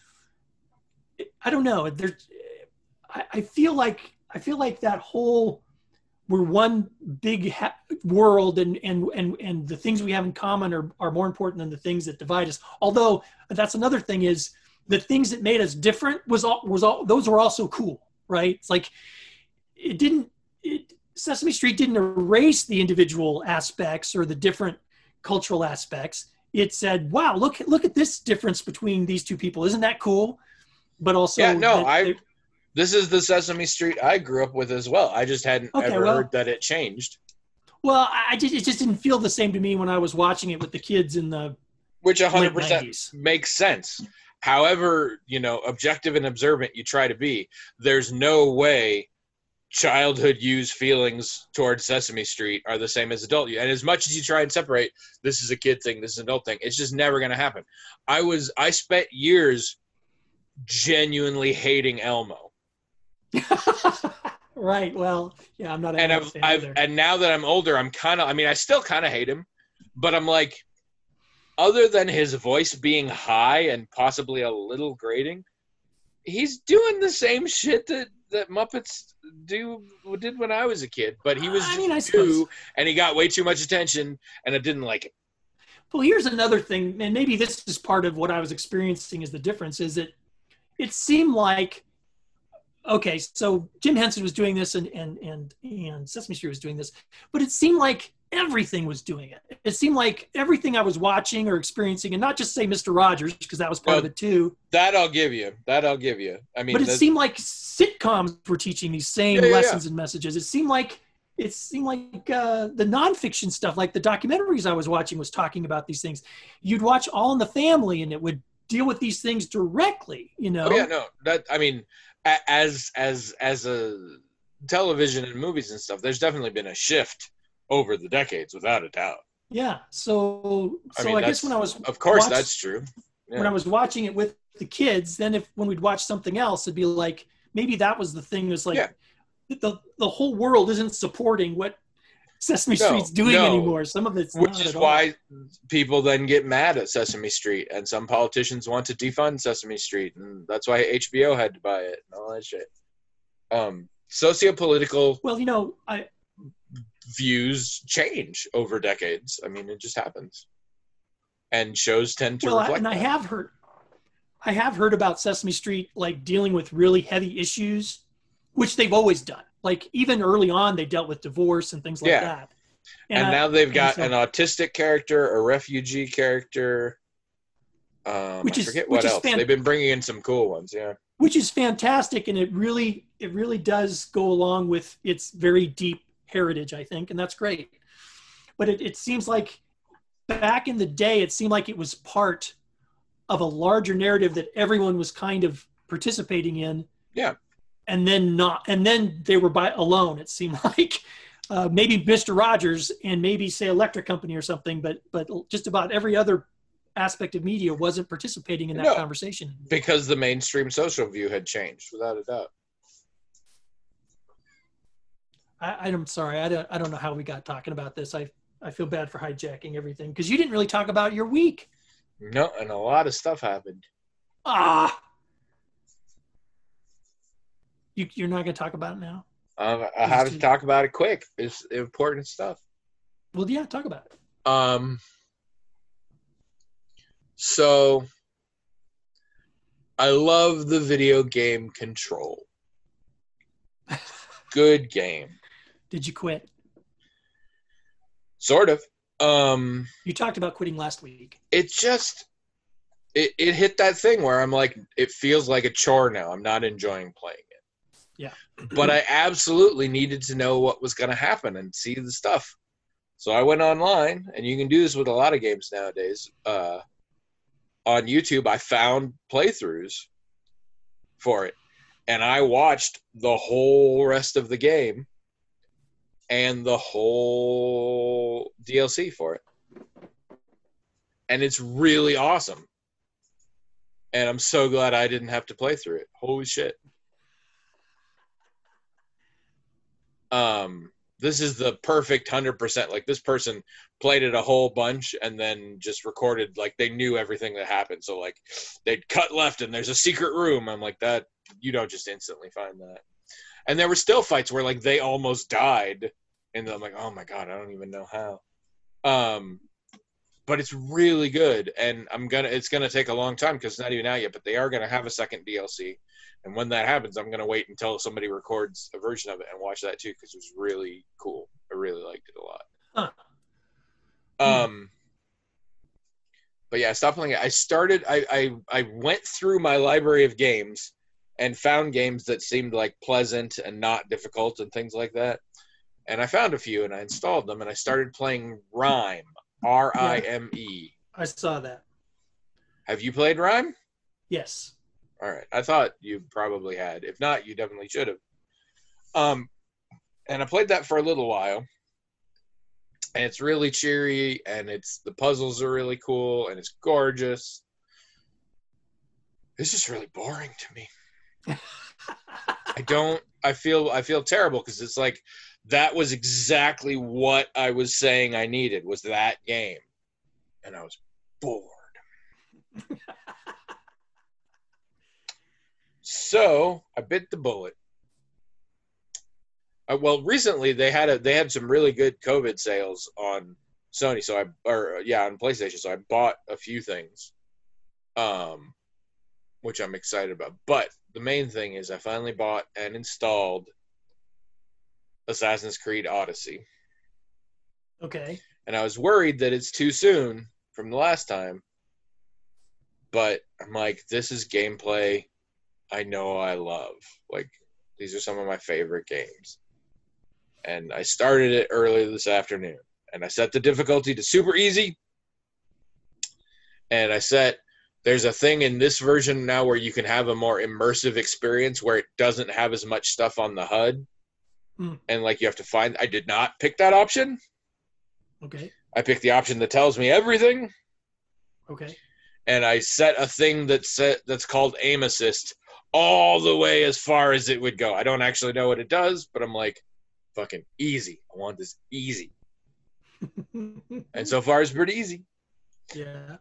I don't know. I feel like that whole, we're one big world, and the things we have in common are more important than the things that divide us. Although that's another thing, is the things that made us different those were also cool, right? It's like Sesame Street didn't erase the individual aspects or the different cultural aspects. It said, wow, look at this difference between these two people. Isn't that cool? But also, this is the Sesame Street I grew up with as well. I just hadn't heard that it changed. Well, it just didn't feel the same to me when I was watching it with the kids in the which 100% makes sense. However, you know, objective and observant you try to be, there's no way childhood you's feelings towards Sesame Street are the same as adult you. And as much as you try and separate, this is a kid thing, this is an adult thing, it's just never going to happen. I spent years genuinely hating Elmo. Right. Well, yeah, I'm not. And now that I'm older, I still kind of hate him, but I'm like, other than his voice being high and possibly a little grating, he's doing the same shit that Muppets did when I was a kid. But he was two, and he got way too much attention, and I didn't like it. Well, here's another thing, and maybe this is part of what I was experiencing is the difference, is that it seemed like, okay, so Jim Henson was doing this and Sesame Street was doing this, but it seemed like everything was doing it. It seemed like everything I was watching or experiencing, and not just say Mr. Rogers, because that was part of it too. That I'll give you. I mean, but it seemed like sitcoms were teaching these same lessons and messages. It seemed like the nonfiction stuff, like the documentaries I was watching, was talking about these things. You'd watch All in the Family, and it would deal with these things directly. You know? Oh yeah, no. I mean, as a television and movies and stuff, there's definitely been a shift over the decades, without a doubt. Yeah. So I guess when I was, of course, that's true. Yeah. When I was watching it with the kids, then when we'd watch something else, it'd be like, maybe that was the thing. Was like, the whole world isn't supporting what Sesame Street's doing anymore. Some of it's which is why people then get mad at Sesame Street, and some politicians want to defund Sesame Street, and that's why HBO had to buy it and all that shit. Sociopolitical. Well, you know, views change over decades. I mean, it just happens, and shows tend to reflect. I have heard about Sesame Street like dealing with really heavy issues, which they've always done. Like, even early on, they dealt with divorce and things like that. And now they've got an autistic character, a refugee character. I forget what else. They've been bringing in some cool ones, yeah. Which is fantastic, and it really does go along with its very deep heritage, I think, and that's great. But it seems like back in the day, it seemed like it was part of a larger narrative that everyone was kind of participating in. Yeah. And then they were alone. It seemed like maybe Mr. Rogers and maybe say Electric Company or something, but just about every other aspect of media wasn't participating in that conversation. Because the mainstream social view had changed, without a doubt. I'm sorry. I don't know how we got talking about this. I feel bad for hijacking everything because you didn't really talk about your week. No, and a lot of stuff happened. You're not going to talk about it now? I have to talk about it quick. It's important stuff. Well, yeah, talk about it. So I love the video game Control. Good game. Did you quit? Sort of. You talked about quitting last week. It just it hit that thing where I'm like, it feels like a chore now. I'm not enjoying playing it. Yeah. But I absolutely needed to know what was going to happen and see the stuff. So I went online, and you can do this with a lot of games nowadays. On YouTube, I found playthroughs for it, and I watched the whole rest of the game and the whole DLC for it. And it's really awesome. And I'm so glad I didn't have to play through it. Holy shit. This is the perfect 100%. Like, this person played it a whole bunch and then just recorded, like, they knew everything that happened. So, like, they'd cut left and there's a secret room. I'm like, that, you don't just instantly find that. And there were still fights where, like, they almost died. And I'm like, oh my God, I don't even know how. But it's really good. And it's gonna take a long time because it's not even out yet, but they are gonna have a second DLC. And when that happens, I'm going to wait until somebody records a version of it and watch that too, because it was really cool. I really liked it a lot. Huh. But yeah, I stopped playing it. I went through my library of games and found games that seemed like pleasant and not difficult and things like that. And I found a few and I installed them and I started playing Rime, Rime. I saw that. Have you played Rime? Yes. All right. I thought you probably had. If not, you definitely should have. And I played that for a little while. And it's really cheery, and the puzzles are really cool, and it's gorgeous. It's just really boring to me. I feel terrible because it's like that was exactly what I was saying I needed was that game. And I was bored. So I bit the bullet. Well, recently they had some really good COVID sales on Sony, on PlayStation. So I bought a few things, which I'm excited about. But the main thing is I finally bought and installed Assassin's Creed Odyssey. Okay. And I was worried that it's too soon from the last time, but I'm like, this is gameplay I know I love. Like, these are some of my favorite games. And I started it earlier this afternoon. And I set the difficulty to super easy. And there's a thing in this version now where you can have a more immersive experience where it doesn't have as much stuff on the HUD. And, like, you have to find... I did not pick that option. Okay. I picked the option that tells me everything. Okay. And I set a thing that's called Aim Assist all the way as far as it would go. I don't actually know what it does, but I'm like, fucking easy. I want this easy. And so far it's pretty easy. Yeah.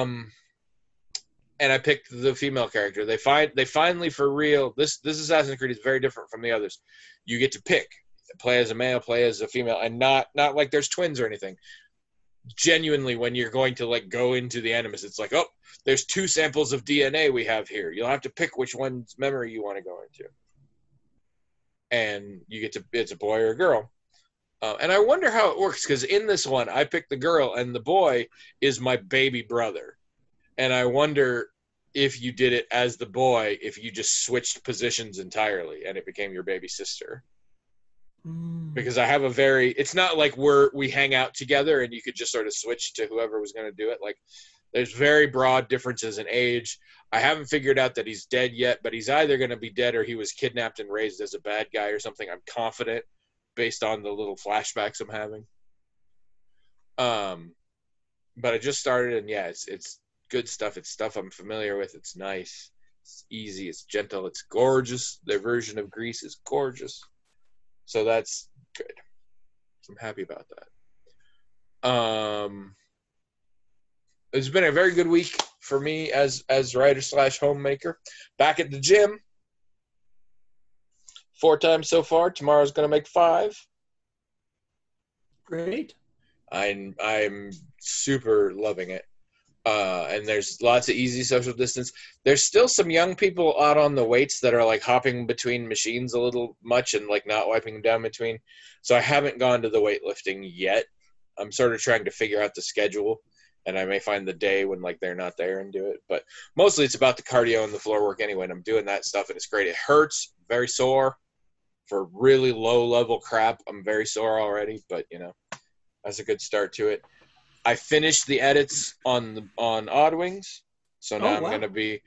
And I picked the female character. They finally, for real, this Assassin's Creed is very different from the others. You get to pick. Play as a male, play as a female, and not like there's twins or anything. Genuinely, when you're going to, like, go into the Animus, it's like, oh, there's 2 samples of DNA we have here. You'll have to pick which one's memory you want to go into. And you get to, it's a boy or a girl. And I wonder how it works, because in this one, I picked the girl, and the boy is my baby brother. And I wonder if you did it as the boy, if you just switched positions entirely, and it became your baby sister. Because I have it's not like we hang out together and you could just sort of switch to whoever was going to do it. Like, there's very broad differences in age. I haven't figured out that he's dead yet, but he's either going to be dead or he was kidnapped and raised as a bad guy or something. I'm confident based on the little flashbacks I'm having. But I just started, and yeah, it's good stuff. It's stuff I'm familiar with. It's nice. It's easy. It's gentle. It's gorgeous. Their version of Grease is gorgeous. So that's good. I'm happy about that. It's been a very good week for me as writer/homemaker. Back at the gym. 4 times so far. Tomorrow's going to make 5. Great. I'm super loving it. And there's lots of easy social distance. There's still some young people out on the weights that are like hopping between machines a little much and like not wiping them down between. So I haven't gone to the weightlifting yet. I'm sort of trying to figure out the schedule, and I may find the day when like they're not there and do it. But mostly it's about the cardio and the floor work anyway, and I'm doing that stuff, and it's great. It hurts, very sore. For really low level crap, I'm very sore already, but you know, that's a good start to it. I finished the edits on Odd Wings, so now I'm gonna be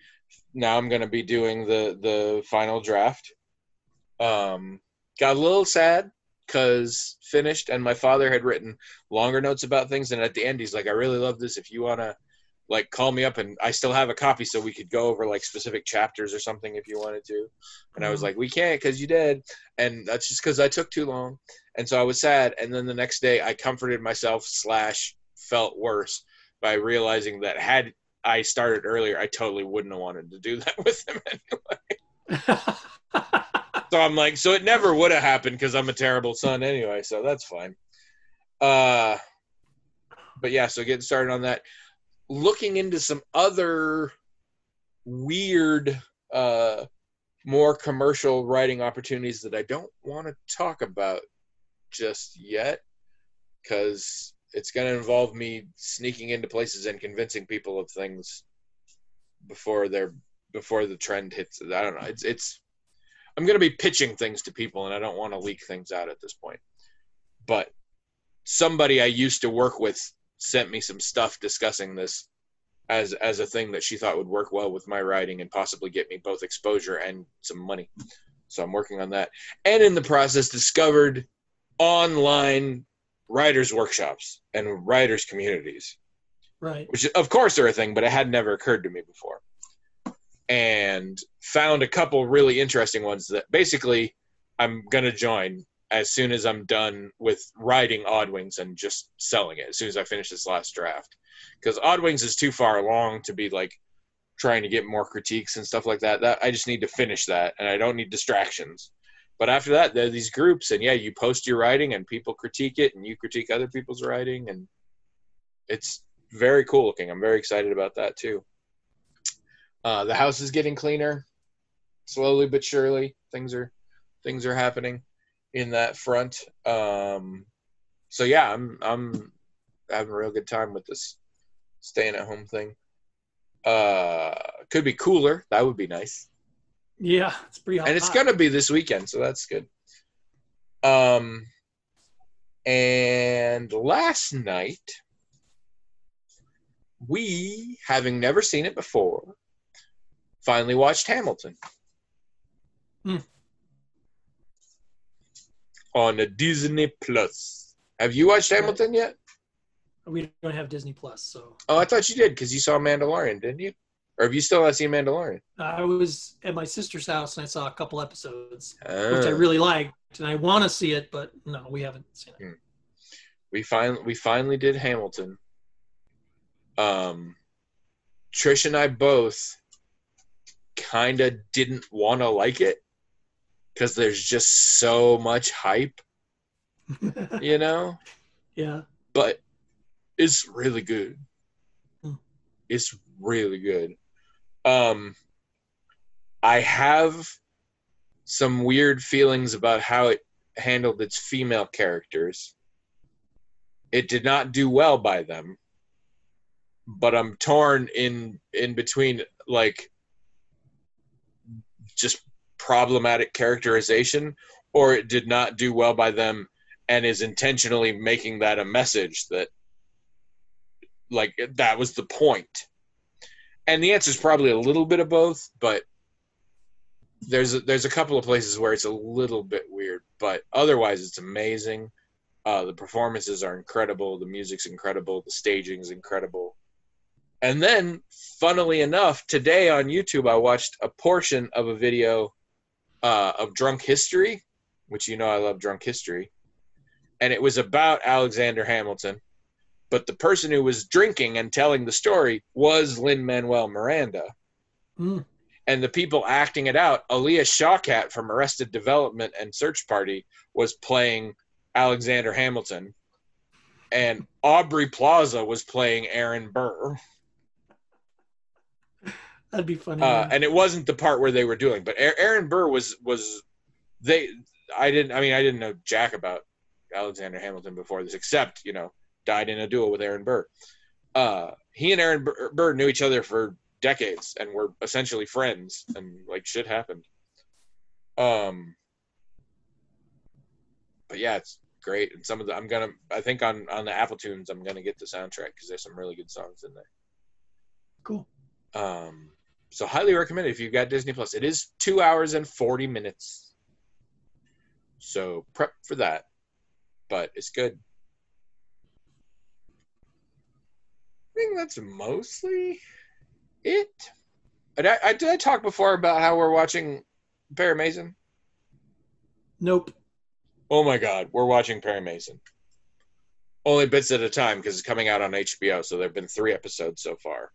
doing the final draft. Got a little sad because finished, and my father had written longer notes about things, and at the end he's like, "I really love this. If you wanna like call me up," and I still have a copy, so we could go over like specific chapters or something if you wanted to. And I was like, "We can't because you did," and that's just because I took too long, and so I was sad. And then the next day, I comforted myself / felt worse by realizing that had I started earlier, I totally wouldn't have wanted to do that with him anyway. So I'm like, so it never would have happened because I'm a terrible son anyway, so that's fine. But yeah, so getting started on that. Looking into some other weird, more commercial writing opportunities that I don't want to talk about just yet because it's going to involve me sneaking into places and convincing people of things before the trend hits. I don't know. It's I'm going to be pitching things to people, and I don't want to leak things out at this point. But somebody I used to work with sent me some stuff discussing this as a thing that she thought would work well with my writing and possibly get me both exposure and some money. So I'm working on that. And in the process, discovered online writers' workshops and writers' communities. Right. Which, of course, are a thing, but it had never occurred to me before. And found a couple really interesting ones that basically I'm going to join as soon as I'm done with writing Odd Wings and just selling it as soon as I finish this last draft. Because Odd Wings is too far along to be like trying to get more critiques and stuff like that. I just need to finish that, and I don't need distractions. But after that, there are these groups, and yeah, you post your writing, and people critique it, and you critique other people's writing, and it's very cool looking. I'm very excited about that too. The house is getting cleaner, slowly but surely. Things are happening in that front. So yeah, I'm having a real good time with this staying at home thing. Could be cooler. That would be nice. Yeah, it's pretty hot. And it's gonna be this weekend, so that's good. And last night, we, having never seen it before, finally watched Hamilton. On a Disney Plus. Have you watched Hamilton yet? We don't have Disney Plus, so. Oh, I thought you did because you saw Mandalorian, didn't you? Or have you still not seen Mandalorian? I was at my sister's house and I saw a couple episodes, which I really liked, and I want to see it, but no, we haven't seen it. We finally did Hamilton. Trish and I both kind of didn't want to like it because there's just so much hype, you know? Yeah. But it's really good. It's really good. I have some weird feelings about how it handled its female characters. It did not do well by them, but I'm torn in between, like, just problematic characterization, or it did not do well by them and is intentionally making that a message that, like, that was the point. And the answer is probably a little bit of both, but there's a couple of places where it's a little bit weird, but otherwise it's amazing. The performances are incredible. The music's incredible. The staging's incredible. And then, funnily enough, today on YouTube, I watched a portion of a video of Drunk History, which you know I love Drunk History. And it was about Alexander Hamilton. But the person who was drinking and telling the story was Lin-Manuel Miranda. Mm. And the people acting it out, Aaliyah Shawkat from Arrested Development and Search Party was playing Alexander Hamilton. And Aubrey Plaza was playing Aaron Burr. That'd be funny. And it wasn't the part where they were doing, but Aaron Burr was I didn't know jack about Alexander Hamilton before this, except, died in a duel with Aaron Burr. He and Aaron Burr knew each other for decades and were essentially friends, and like shit happened. But yeah, it's great. And some of the I think on the Apple Tunes I'm gonna get the soundtrack because there's some really good songs in there. Cool. So highly recommend it if you've got Disney Plus. It is 2 hours and 40 minutes. So prep for that. But it's good. I think that's mostly it. Did I talk before about how we're watching Perry Mason? Nope. Oh my God, we're watching Perry Mason. Only bits at a time because it's coming out on HBO, so there have been 3 episodes so far.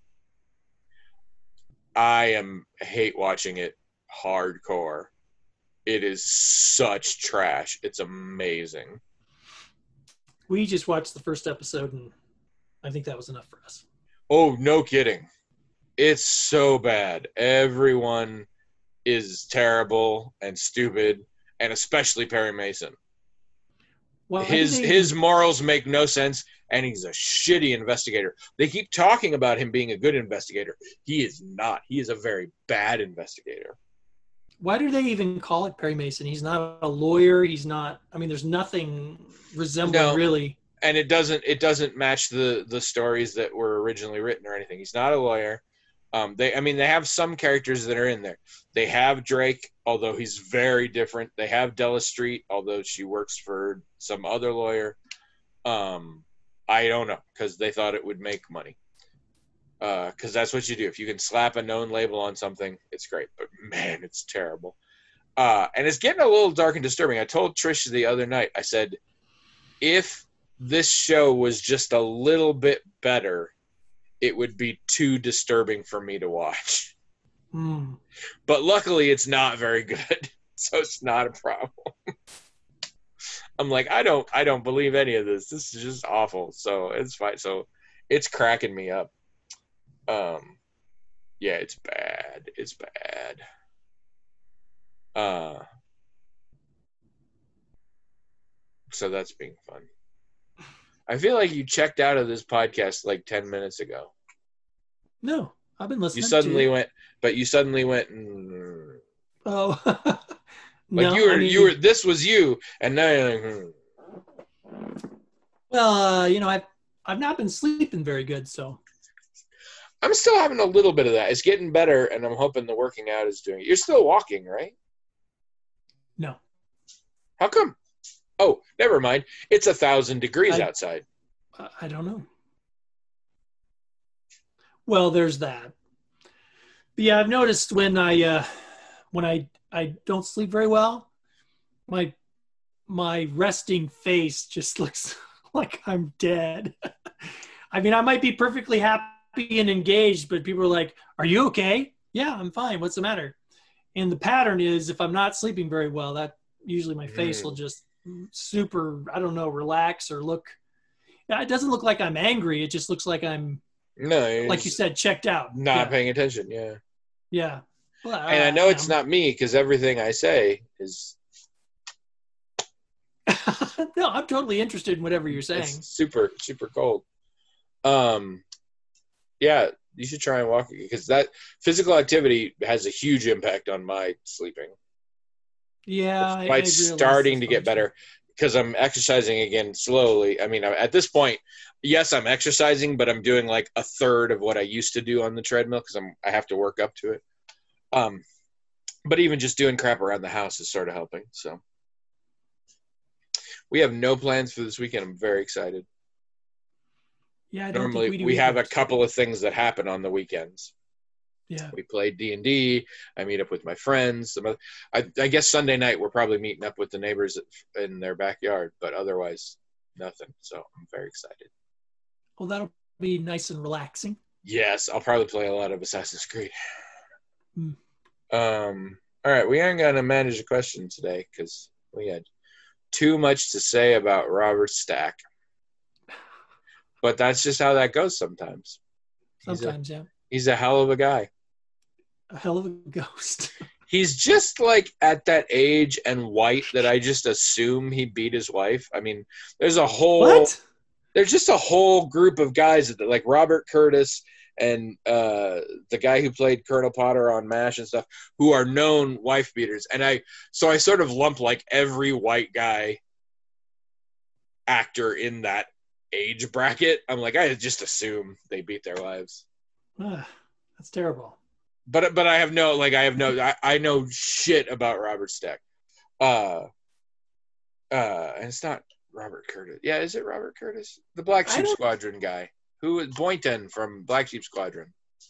I hate watching it hardcore. It is such trash. It's amazing. We just watched the first episode, and I think that was enough for us. Oh, no kidding. It's so bad. Everyone is terrible and stupid, and especially Perry Mason. Well, his morals make no sense, and he's a shitty investigator. They keep talking about him being a good investigator. He is not. He is a very bad investigator. Why do they even call it Perry Mason? He's not a lawyer. He's not. I mean, there's nothing resembling really. And it doesn't match the stories that were originally written or anything. He's not a lawyer. They have some characters that are in there. They have Drake, although he's very different. They have Della Street, although she works for some other lawyer. I don't know, because they thought it would make money. Because that's what you do. If you can slap a known label on something, it's great. But man, it's terrible. And it's getting a little dark and disturbing. I told Trish the other night, I said, if this show was just a little bit better, it would be too disturbing for me to watch. Mm. But luckily it's not very good, so it's not a problem. I'm like, I don't believe any of this. This is just awful. So it's fine. So it's cracking me up. Yeah, it's bad. It's bad. So that's being fun. I feel like you checked out of this podcast like 10 minutes ago. No, I've been listening. You suddenly went. Oh, like no, you were. This was you, and now you're like. Well, I've not been sleeping very good, so. I'm still having a little bit of that. It's getting better, and I'm hoping the working out is doing it. You're still walking, right? No. How come? Oh, never mind. It's 1,000 degrees outside. I don't know. Well, there's that. But yeah, I've noticed when I don't sleep very well, my resting face just looks like I'm dead. I mean, I might be perfectly happy and engaged, but people are like, "Are you okay?" Yeah, I'm fine. What's the matter? And the pattern is, if I'm not sleeping very well, that usually my face will just super, I don't know, relax or look. It doesn't look like I'm angry. It just looks like I'm, like you said, checked out. Not paying attention. Yeah. Yeah. Well, and I know it's not me because everything I say is. No, I'm totally interested in whatever you're saying. It's super, super cold. Yeah, you should try and walk because that physical activity has a huge impact on my sleeping. Yeah, it's starting to get better. because I'm exercising again slowly. I mean, at this point, yes, I'm exercising, but I'm doing like a third of what I used to do on the treadmill because I have to work up to it. But even just doing crap around the house is sort of helping. So we have no plans for this weekend. I'm very excited. Yeah, I don't Normally think we have a couple of things that happen on the weekends. Yeah, we play D&D. I meat up with my friends. I guess Sunday night we're probably meeting up with the neighbors in their backyard, but otherwise nothing. So I'm very excited. Well, that'll be nice and relaxing. Yes, I'll probably play a lot of Assassin's Creed. Hmm. All right, we aren't going to manage a question today because we had too much to say about Robert Stack. But that's just how that goes sometimes. Yeah. He's a hell of a guy. A hell of a ghost. He's just like at that age and white that I just assume he beat his wife. I mean, there's just a whole group of guys that, like Robert Curtis and the guy who played Colonel Potter on MASH and stuff, who are known wife beaters. And I sort of lump like every white guy actor in that age bracket. I'm like, I just assume they beat their wives. That's terrible. But I know shit about Robert Stack. And it's not Robert Curtis. Yeah, is it Robert Curtis? The Black Sheep Squadron guy. Who was Boynton from Black Sheep Squadron?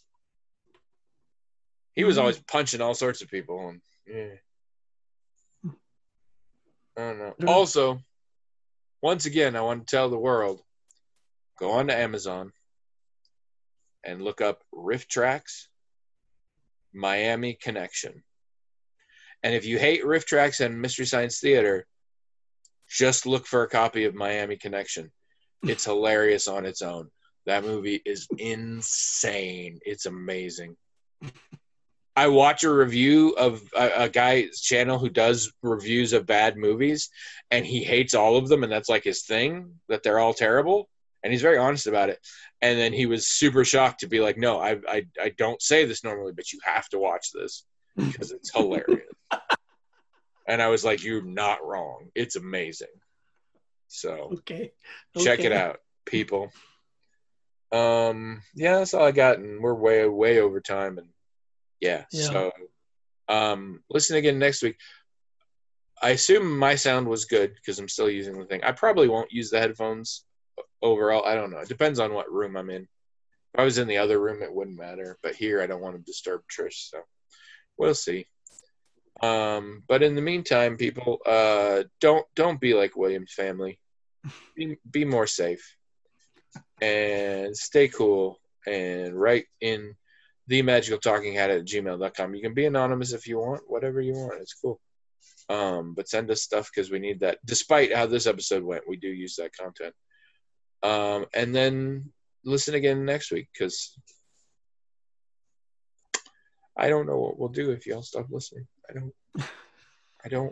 He was always punching all sorts of people. And, yeah. I don't know. Also, once again, I want to tell the world, go on to Amazon and look up RiffTrax Miami Connection. And if you hate RiffTrax and Mystery Science Theater, just look for a copy of Miami Connection. It's hilarious on its own. That movie is insane. It's amazing. I watch a review of a guy's channel who does reviews of bad movies, and he hates all of them, and that's like his thing, that they're all terrible. And he's very honest about it. And then he was super shocked to be like, no, I don't say this normally, but you have to watch this because it's hilarious. And I was like, you're not wrong. It's amazing. So check it out, people. Yeah, that's all I got. And we're way over time. And yeah. So listen again next week. I assume my sound was good because I'm still using the thing. I probably won't use the headphones overall. I don't know. It depends on what room I'm in. If I was in the other room, it wouldn't matter. But here, I don't want to disturb Trish. So we'll see. But in the meantime, people, don't be like William's family. Be more safe. And stay cool. And write in themagicaltalkinghat@gmail.com. You can be anonymous if you want. Whatever you want. It's cool. But send us stuff because we need that. Despite how this episode went, we do use that content. And then listen again next week because I don't know what we'll do if y'all stop listening. I don't.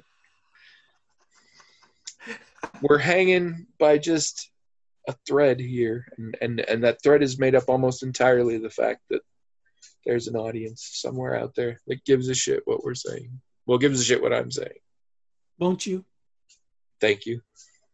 We're hanging by just a thread here, and that thread is made up almost entirely of the fact that there's an audience somewhere out there that gives a shit what we're saying. Well, gives a shit what I'm saying. Won't you? Thank you.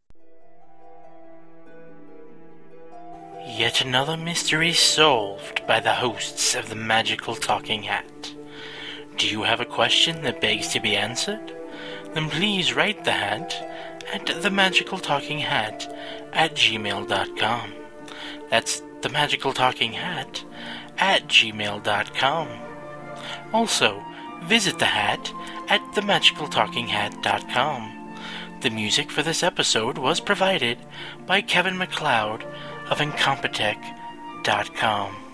Yet another mystery solved by the hosts of the Magical Talking Hat. Do you have a question that begs to be answered? Then please write the hat at themagicaltalkinghat@gmail.com. That's themagicaltalkinghat@gmail.com. Also, visit the hat at themagicaltalkinghat.com. The music for this episode was provided by Kevin MacLeod of Incompetech.com.